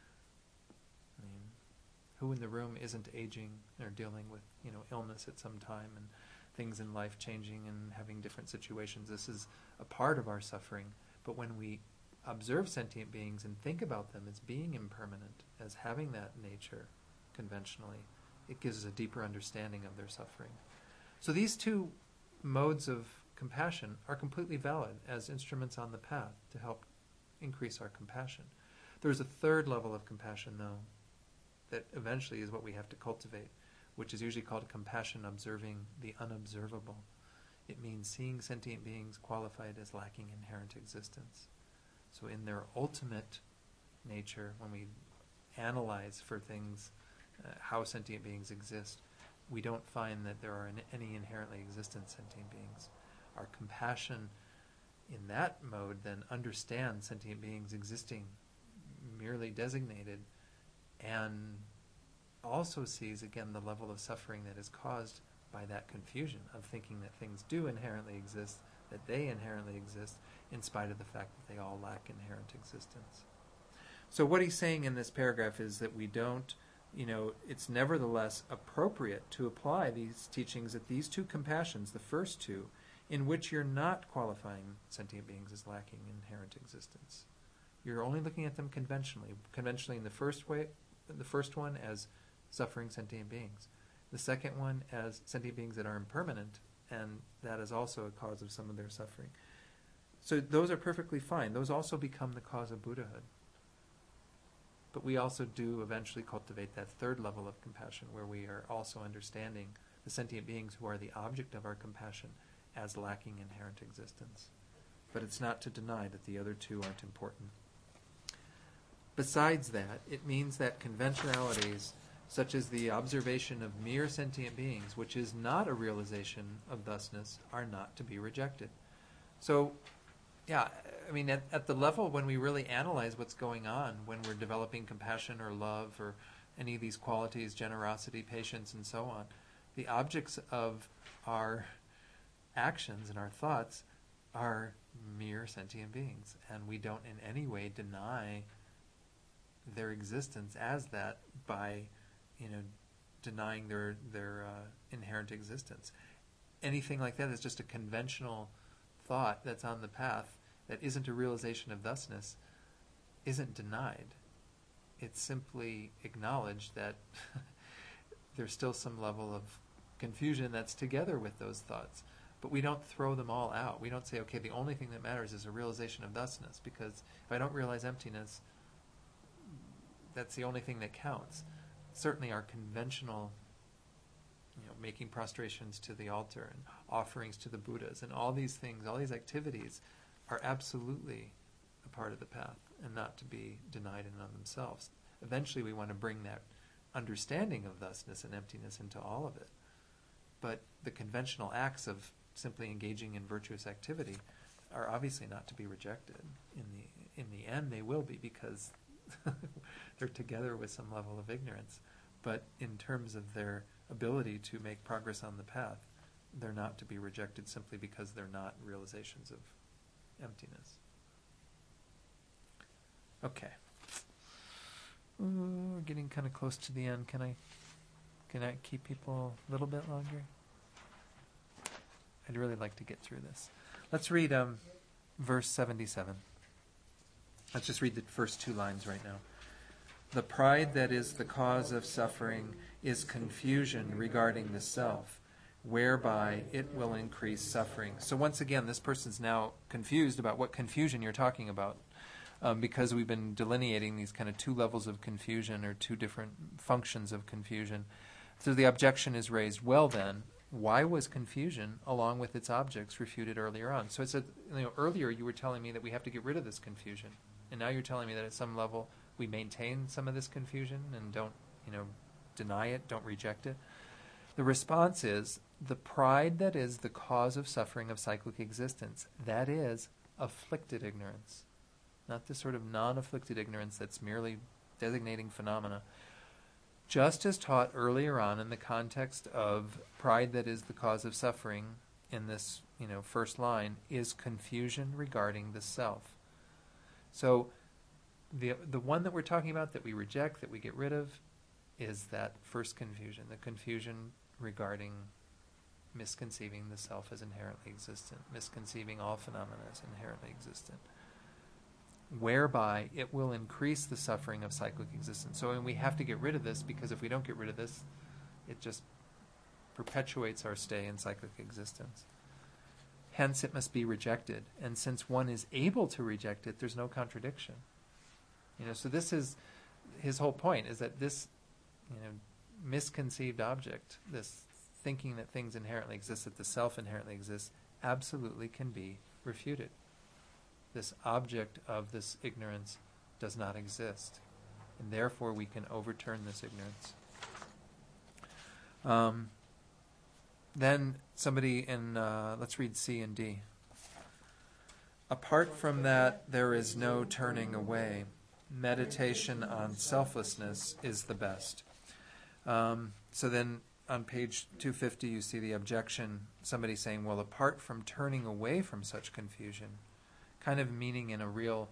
I mean, who in the room isn't aging or dealing with, illness at some time and things in life changing and having different situations? This is a part of our suffering. But when we observe sentient beings and think about them as being impermanent, as having that nature conventionally, it gives us a deeper understanding of their suffering. So these two modes of compassion are completely valid as instruments on the path to help increase our compassion. There's a third level of compassion, though, that eventually is what we have to cultivate, which is usually called compassion observing the unobservable. It means seeing sentient beings qualified as lacking inherent existence. So in their ultimate nature, when we analyze for things, how sentient beings exist, we don't find that there are any inherently existent sentient beings. Our compassion in that mode, then understand sentient beings existing merely designated, and also sees again the level of suffering that is caused by that confusion of thinking that things do inherently exist, that they inherently exist, in spite of the fact that they all lack inherent existence. So what he's saying in this paragraph is that we don't, it's nevertheless appropriate to apply these teachings at these two compassions, the first two, in which you're not qualifying sentient beings as lacking inherent existence. You're only looking at them conventionally. Conventionally in the first one as suffering sentient beings. The second one as sentient beings that are impermanent, and that is also a cause of some of their suffering. So those are perfectly fine. Those also become the cause of Buddhahood. But we also do eventually cultivate that third level of compassion, where we are also understanding the sentient beings who are the object of our compassion as lacking inherent existence. But it's not to deny that the other two aren't important. Besides that, it means that conventionalities, such as the observation of mere sentient beings, which is not a realization of thusness, are not to be rejected. So, yeah, I mean, at the level when we really analyze what's going on, when we're developing compassion or love or any of these qualities, generosity, patience, and so on, the objects of our actions and our thoughts are mere sentient beings, and we don't in any way deny their existence as that by, denying their inherent existence. Anything like that is just a conventional thought that's on the path that isn't a realization of thusness, isn't denied. It's simply acknowledged that there's still some level of confusion that's together with those thoughts. But we don't throw them all out. We don't say, okay, the only thing that matters is a realization of thusness, because if I don't realize emptiness, that's the only thing that counts. Certainly our conventional, making prostrations to the altar and offerings to the Buddhas and all these things, all these activities are absolutely a part of the path and not to be denied in and of themselves. Eventually we want to bring that understanding of thusness and emptiness into all of it. But the conventional acts of simply engaging in virtuous activity are obviously not to be rejected. In the end they will be, because they're together with some level of ignorance. But in terms of their ability to make progress on the path, they're not to be rejected simply because they're not realizations of emptiness. Okay. Ooh, we're getting kind of close to the end. Can I keep people a little bit longer? I'd really like to get through this. Let's read verse 77. Let's just read the first two lines right now. The pride that is the cause of suffering is confusion regarding the self, whereby it will increase suffering. So once again, this person's now confused about what confusion you're talking about, because we've been delineating these kind of two levels of confusion, or two different functions of confusion. So the objection is raised, well then, why was confusion, along with its objects, refuted earlier on? So it said, earlier you were telling me that we have to get rid of this confusion, and now you're telling me that at some level we maintain some of this confusion and don't, deny it, don't reject it. The response is, the pride that is the cause of suffering of cyclic existence, that is afflicted ignorance. Not this sort of non-afflicted ignorance that's merely designating phenomena. Just as taught earlier on in the context of pride that is the cause of suffering in this, first line, is confusion regarding the self. So the one that we're talking about, that we reject, that we get rid of, is that first confusion, the confusion regarding misconceiving the self as inherently existent, misconceiving all phenomena as inherently existent, whereby it will increase the suffering of cyclic existence. So we have to get rid of this, because if we don't get rid of this, it just perpetuates our stay in cyclic existence. Hence it must be rejected, and since one is able to reject it, there's no contradiction. So this is his whole point, is that this misconceived object, this thinking that things inherently exist, that the self inherently exists, absolutely can be refuted. This object of this ignorance does not exist, and therefore we can overturn this ignorance. Then somebody in, let's read C and D. Apart from that, there is no turning away. Meditation on selflessness is the best. So then on page 250, you see the objection, somebody saying, well, apart from turning away from such confusion, kind of meaning in a real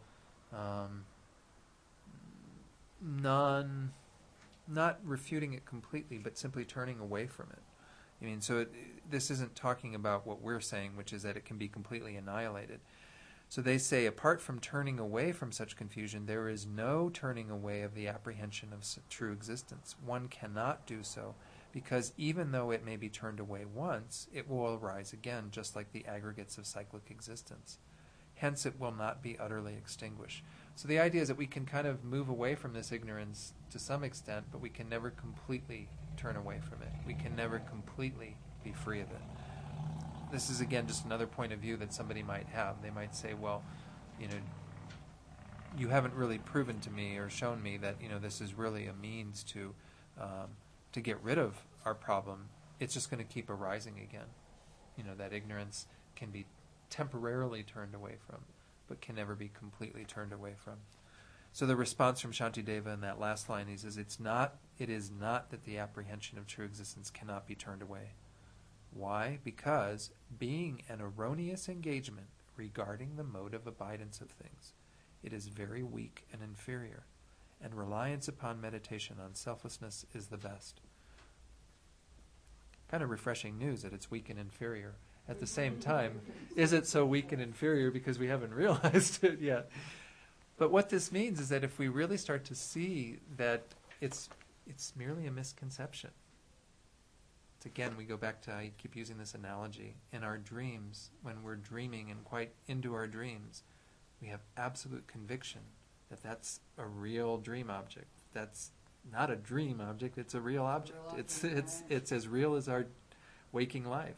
not refuting it completely, but simply turning away from it. I mean, so this isn't talking about what we're saying, which is that it can be completely annihilated. So they say, apart from turning away from such confusion, there is no turning away of the apprehension of true existence. One cannot do so, because even though it may be turned away once, it will arise again, just like the aggregates of cyclic existence. Hence, it will not be utterly extinguished. So the idea is that we can kind of move away from this ignorance to some extent, but we can never completely turn away from it. We can never completely be free of it. This is, again, just another point of view that somebody might have. They might say, well, you haven't really proven to me or shown me that, this is really a means to get rid of our problem. It's just going to keep arising again. That ignorance can be temporarily turned away from, but can never be completely turned away from. So the response from Shantideva in that last line, he says, it is not that the apprehension of true existence cannot be turned away. Why? Because being an erroneous engagement regarding the mode of abidance of things, it is very weak and inferior, and reliance upon meditation on selflessness is the best. Kind of refreshing news that it's weak and inferior. At the same time, is it so weak and inferior because we haven't realized it yet? But what this means is that if we really start to see that it's merely a misconception. Again, we go back to, I keep using this analogy, in our dreams, when we're dreaming and quite into our dreams, we have absolute conviction that that's a real dream object. That's not a dream object, it's a real object. It's as real as our waking life.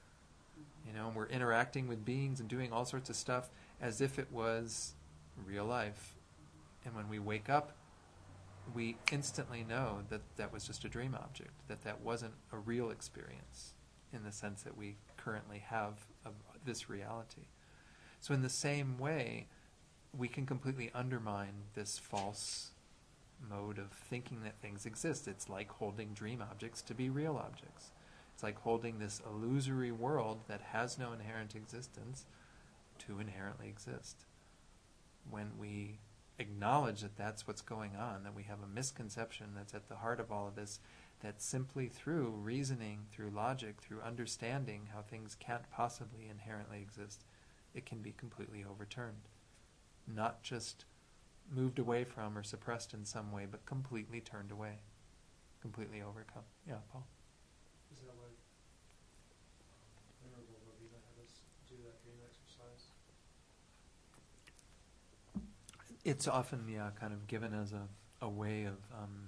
And we're interacting with beings and doing all sorts of stuff as if it was real life. And when we wake up, we instantly know that that was just a dream object, that wasn't a real experience in the sense that we currently have of this reality. So in the same way, we can completely undermine this false mode of thinking that things exist. It's like holding dream objects to be real objects. It's like holding this illusory world that has no inherent existence to inherently exist. When we acknowledge that that's what's going on, that we have a misconception that's at the heart of all of this, that simply through reasoning, through logic, through understanding how things can't possibly inherently exist, it can be completely overturned. Not just moved away from or suppressed in some way, but completely turned away, completely overcome. Yeah, Paul? Is that what Venerable Ravina had us do that dream exercise? It's often, kind of given as a way of,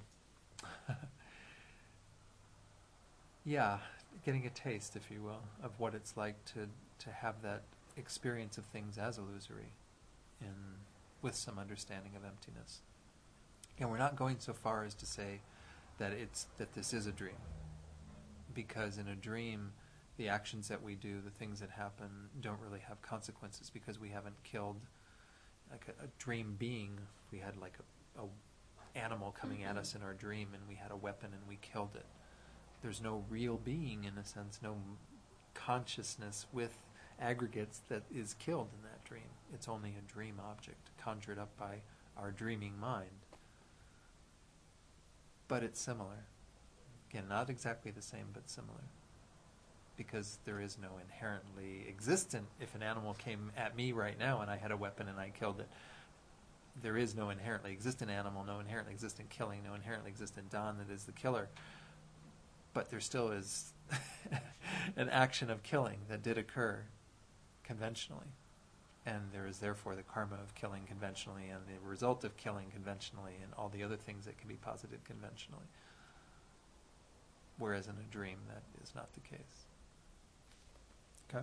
getting a taste, if you will, of what it's like to have that experience of things as illusory, with some understanding of emptiness. And we're not going so far as to say that this is a dream, because in a dream, the actions that we do, the things that happen, don't really have consequences because we haven't killed like a dream being. We had like a animal coming at us in our dream, and we had a weapon and we killed it. There's no real being, in a sense, no consciousness with aggregates that is killed in that dream. It's only a dream object conjured up by our dreaming mind. But it's similar. Again, not exactly the same, but similar. Because there is no inherently existent, if an animal came at me right now and I had a weapon and I killed it, there is no inherently existent animal, no inherently existent killing, no inherently existent Don that is the killer. But there still is an action of killing that did occur conventionally. And there is therefore the karma of killing conventionally and the result of killing conventionally and all the other things that can be posited conventionally. Whereas in a dream, that is not the case. Okay.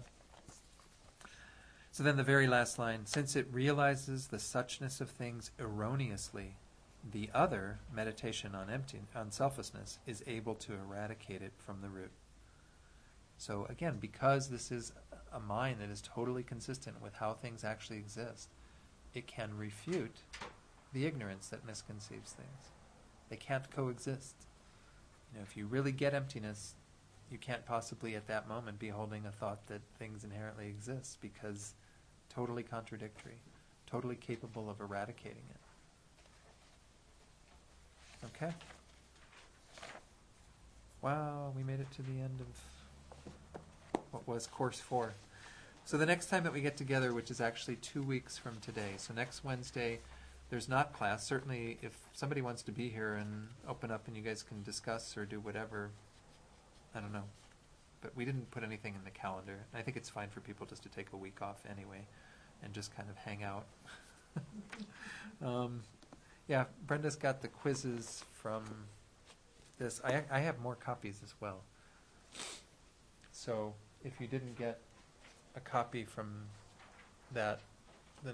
So then the very last line, since it realizes the suchness of things erroneously, the other, meditation on selflessness, is able to eradicate it from the root. So again, because this is a mind that is totally consistent with how things actually exist, it can refute the ignorance that misconceives things. They can't coexist. If you really get emptiness, you can't possibly at that moment be holding a thought that things inherently exist, because totally contradictory, totally capable of eradicating it. Okay? Wow, we made it to the end of what was Course 4. So the next time that we get together, which is actually 2 weeks from today, so next Wednesday, there's not class. Certainly, if somebody wants to be here and open up and you guys can discuss or do whatever, I don't know. But we didn't put anything in the calendar. I think it's fine for people just to take a week off anyway and just kind of hang out. Yeah, Brenda's got the quizzes from this. I have more copies as well. So if you didn't get a copy from that, then...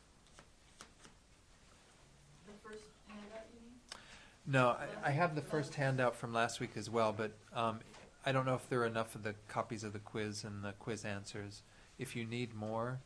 The first handout, you mean? No, I have the first handout from last week as well, but I don't know if there are enough of the copies of the quiz and the quiz answers. If you need more,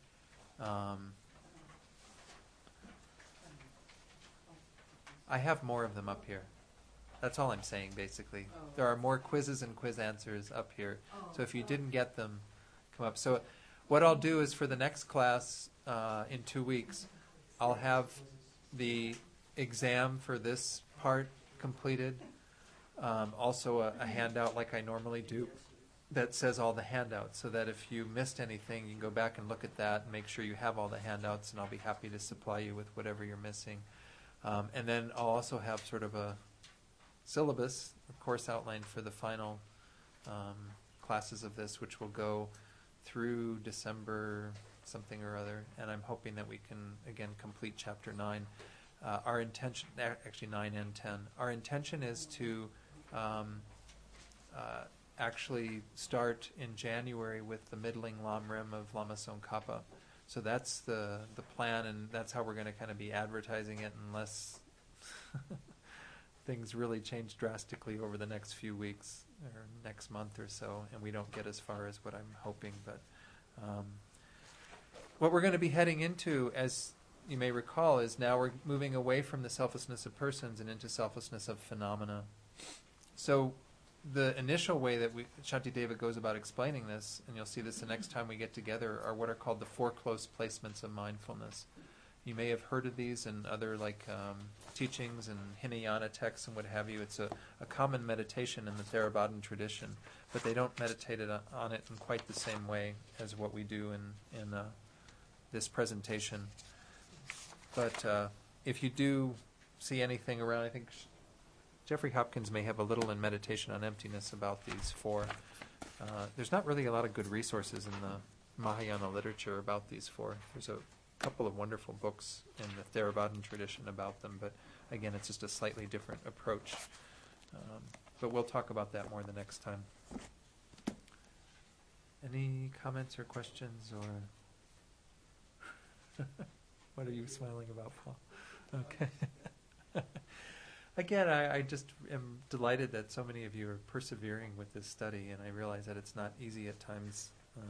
I have more of them up here. That's all I'm saying, basically. There are more quizzes and quiz answers up here. So if you didn't get them, come up. So what I'll do is for the next class in 2 weeks, I'll have the exam for this part completed. Also a handout like I normally do that says all the handouts, so that if you missed anything, you can go back and look at that and make sure you have all the handouts, and I'll be happy to supply you with whatever you're missing. And then I'll also have sort of a syllabus, of course, outlined for the final classes of this, which will go through December something or other, and I'm hoping that we can, again, complete Chapter 9. Our intention, actually 9 and 10, our intention is to actually start in January with the middling Lam Rim of Lama Tsongkhapa. So that's the plan, and that's how we're going to kind of be advertising it, unless things really change drastically over the next few weeks or next month or so, and we don't get as far as what I'm hoping. But what we're going to be heading into, as you may recall, is now we're moving away from the selflessness of persons and into selflessness of phenomena. So the initial way that Shantideva goes about explaining this, and you'll see this the next time we get together, are what are called the 4 close placements of mindfulness. You may have heard of these in other teachings and Hinayana texts and what have you. It's a common meditation in the Theravadan tradition, but they don't meditate on it in quite the same way as what we do in this presentation. But if you do see anything around, I think Jeffrey Hopkins may have a little in Meditation on Emptiness about these 4. There's not really a lot of good resources in the Mahayana literature about these 4. There's a couple of wonderful books in the Theravadan tradition about them, but again, it's just a slightly different approach. But we'll talk about that more the next time. Any comments or questions, or what are you smiling about, Paul? Okay. Again, I just am delighted that so many of you are persevering with this study, and I realize that it's not easy at times.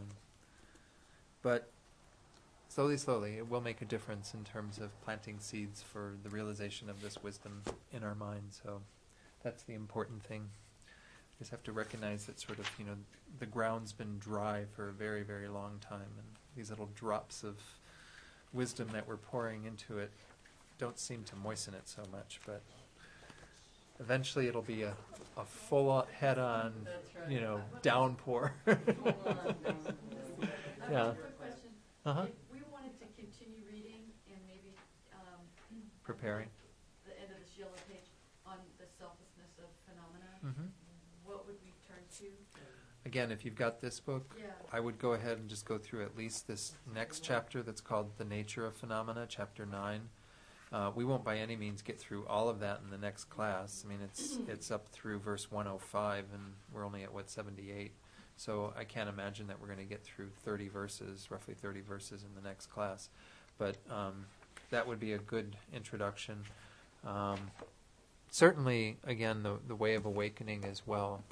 But slowly, it will make a difference in terms of planting seeds for the realization of this wisdom in our minds. So that's the important thing. You just have to recognize that sort of, the ground's been dry for a very, very long time, and these little drops of wisdom that we're pouring into it don't seem to moisten it so much, but eventually it'll be a full head-on, downpour. I Yeah. have a quick question. Uh-huh. If we wanted to continue reading and maybe Preparing. the end of the Sheila page on the selflessness of phenomena, Mm-hmm. what would we turn to? Again, if you've got this book, Yeah. I would go ahead and just go through at least this next chapter that's called The Nature of Phenomena, Chapter 9. We won't by any means get through all of that in the next class. I mean, it's up through verse 105, and we're only at, 78. So I can't imagine that we're going to get through 30 verses, roughly 30 verses in the next class. But that would be a good introduction. Certainly, again, the Way of Awakening as well. If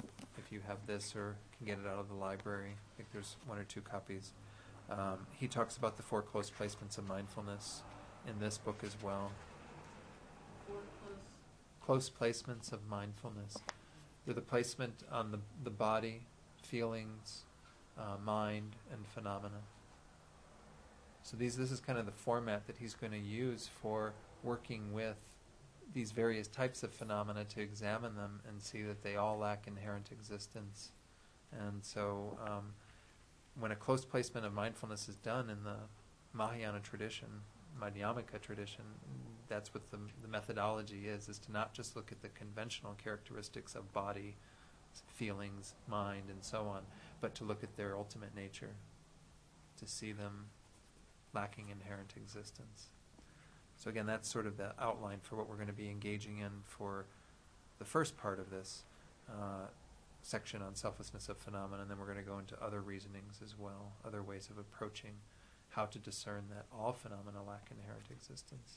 if you have this or can get it out of the library. I think there's 1 or 2 copies. He talks about the 4 close placements of mindfulness in this book as well. 4 Close placements of mindfulness. They're the placement on the body, feelings, mind, and phenomena. So this is kind of the format that he's going to use for working with these various types of phenomena to examine them and see that they all lack inherent existence. And so when a close placement of mindfulness is done in the Mahayana tradition, Madhyamaka tradition, that's what the methodology is to not just look at the conventional characteristics of body, feelings, mind, and so on, but to look at their ultimate nature, to see them lacking inherent existence. So again, that's sort of the outline for what we're going to be engaging in for the first part of this section on selflessness of phenomena, and then we're going to go into other reasonings as well, other ways of approaching how to discern that all phenomena lack inherent existence.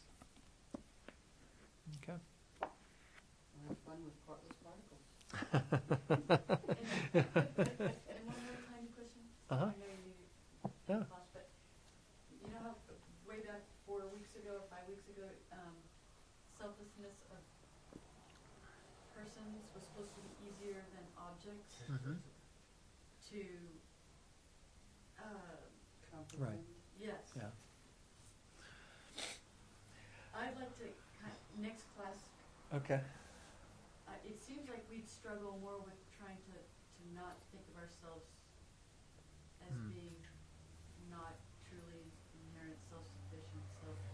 Okay. Have fun with partless particles. And one more tiny question. Uh-huh. I know you Yeah. class, but you know how way back 4 weeks ago or 5 weeks ago, selflessness of persons was supposed to be easier than objects Mm-hmm. to Right. yes. Yeah. I'd like to next class. Okay. It seems like we'd struggle more with trying to not think of ourselves as being not truly inherent, self-sufficient,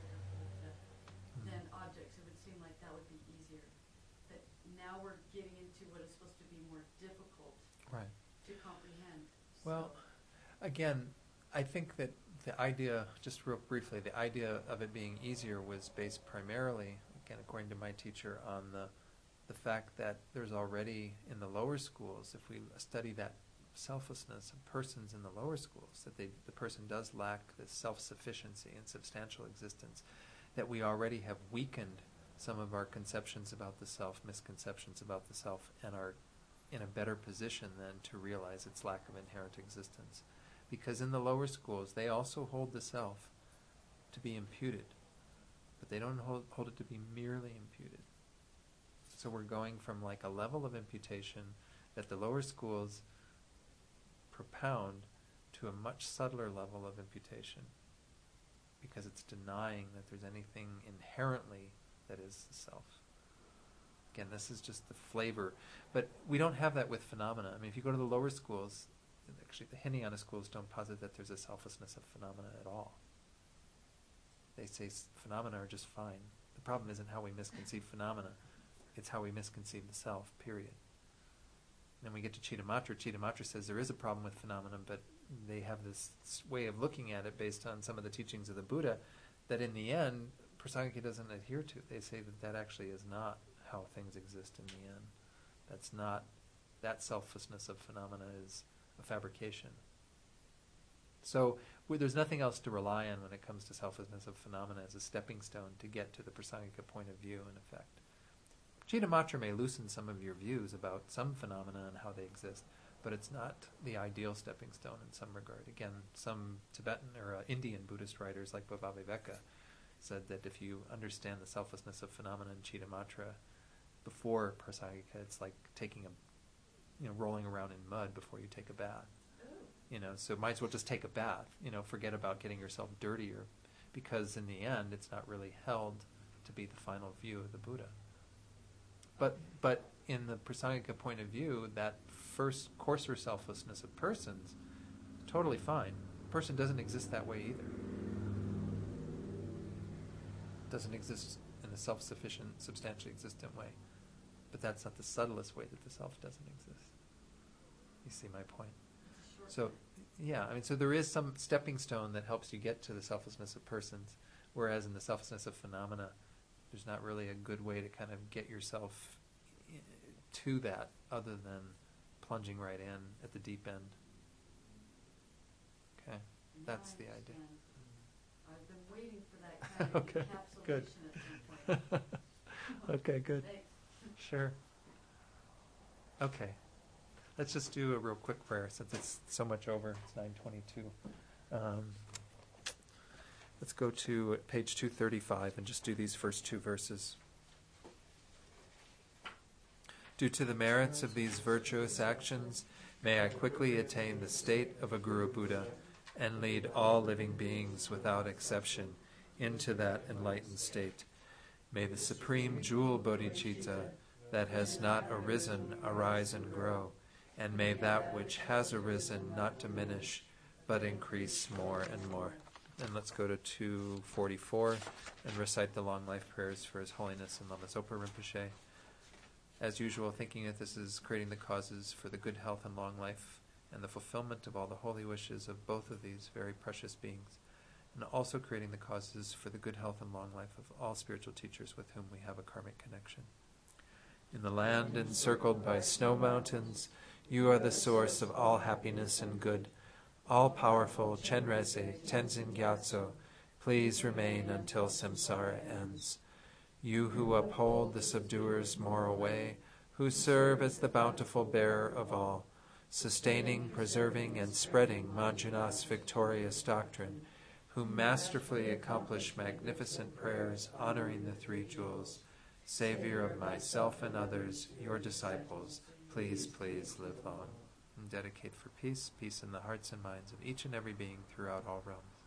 than objects. It would seem like that would be easier. But now we're getting into what is supposed to be more difficult Right. to comprehend. Well, again, I think that the idea, just real briefly, the idea of it being easier was based primarily, again, according to my teacher, on the fact that there's already in the lower schools, if we study that selflessness of persons in the lower schools, that the person does lack this self-sufficiency and substantial existence, that we already have weakened some of our conceptions about the self, misconceptions about the self, and are in a better position then to realize its lack of inherent existence. Because in the lower schools, they also hold the self to be imputed, but they don't hold it to be merely imputed. So we're going from like a level of imputation that the lower schools propound to a much subtler level of imputation, because it's denying that there's anything inherently that is the self. Again, this is just the flavor. But we don't have that with phenomena. I mean, if you go to the lower schools, actually the Hinayana schools don't posit that there's a selflessness of phenomena at all. They say phenomena are just fine. The problem isn't how we misconceive phenomena. It's how we misconceive the self, period. Then we get to Chittamatra. Chittamatra says there is a problem with phenomena, but they have this way of looking at it based on some of the teachings of the Buddha that in the end, Prasangika doesn't adhere to. They say that actually is not how things exist in the end. That's not, that selflessness of phenomena is a fabrication. So there's nothing else to rely on when it comes to selflessness of phenomena as a stepping stone to get to the Prasangika point of view, in effect. Chittamatra may loosen some of your views about some phenomena and how they exist, but it's not the ideal stepping stone in some regard. Again, some Tibetan or Indian Buddhist writers like Bhavaviveka said that if you understand the selflessness of phenomena in Chittamatra before Prasangika, it's like taking rolling around in mud before you take a bath. So might as well just take a bath. Forget about getting yourself dirtier, because in the end, it's not really held to be the final view of the Buddha. But in the Prasangika point of view, that first coarser selflessness of persons, totally fine. Person doesn't exist that way either. Doesn't exist in a self-sufficient, substantially existent way. But that's not the subtlest way that the self doesn't exist. You see my point? So, so there is some stepping stone that helps you get to the selflessness of persons, whereas in the selflessness of phenomena, there's not really a good way to kind of get yourself to that other than plunging right in at the deep end. Okay, that's the idea. I've been waiting for that kind of Okay, encapsulation good. at some point. Okay, good. Thanks. Sure. Okay. Let's just do a real quick prayer since it's so much over. It's 9:22. Let's go to page 235 and just do these first two verses. Due to the merits of these virtuous actions, may I quickly attain the state of a Guru Buddha and lead all living beings without exception into that enlightened state. May the supreme jewel bodhicitta that has not arisen arise and grow, and may that which has arisen not diminish, but increase more and more. And let's go to 244 and recite the long life prayers for His Holiness and Lama Zopa Rinpoche. As usual, thinking that this is creating the causes for the good health and long life and the fulfillment of all the holy wishes of both of these very precious beings, and also creating the causes for the good health and long life of all spiritual teachers with whom we have a karmic connection. In the land encircled by snow mountains, you are the source of all happiness and good. All-powerful Chenrezig Tenzin Gyatso, please remain until samsara ends. You who uphold the subduer's moral way, who serve as the bountiful bearer of all, sustaining, preserving, and spreading Manjunath's victorious doctrine, who masterfully accomplish magnificent prayers honoring the three jewels, Savior of myself and others, your disciples, please, please live long. And dedicate for peace, peace in the hearts and minds of each and every being throughout all realms.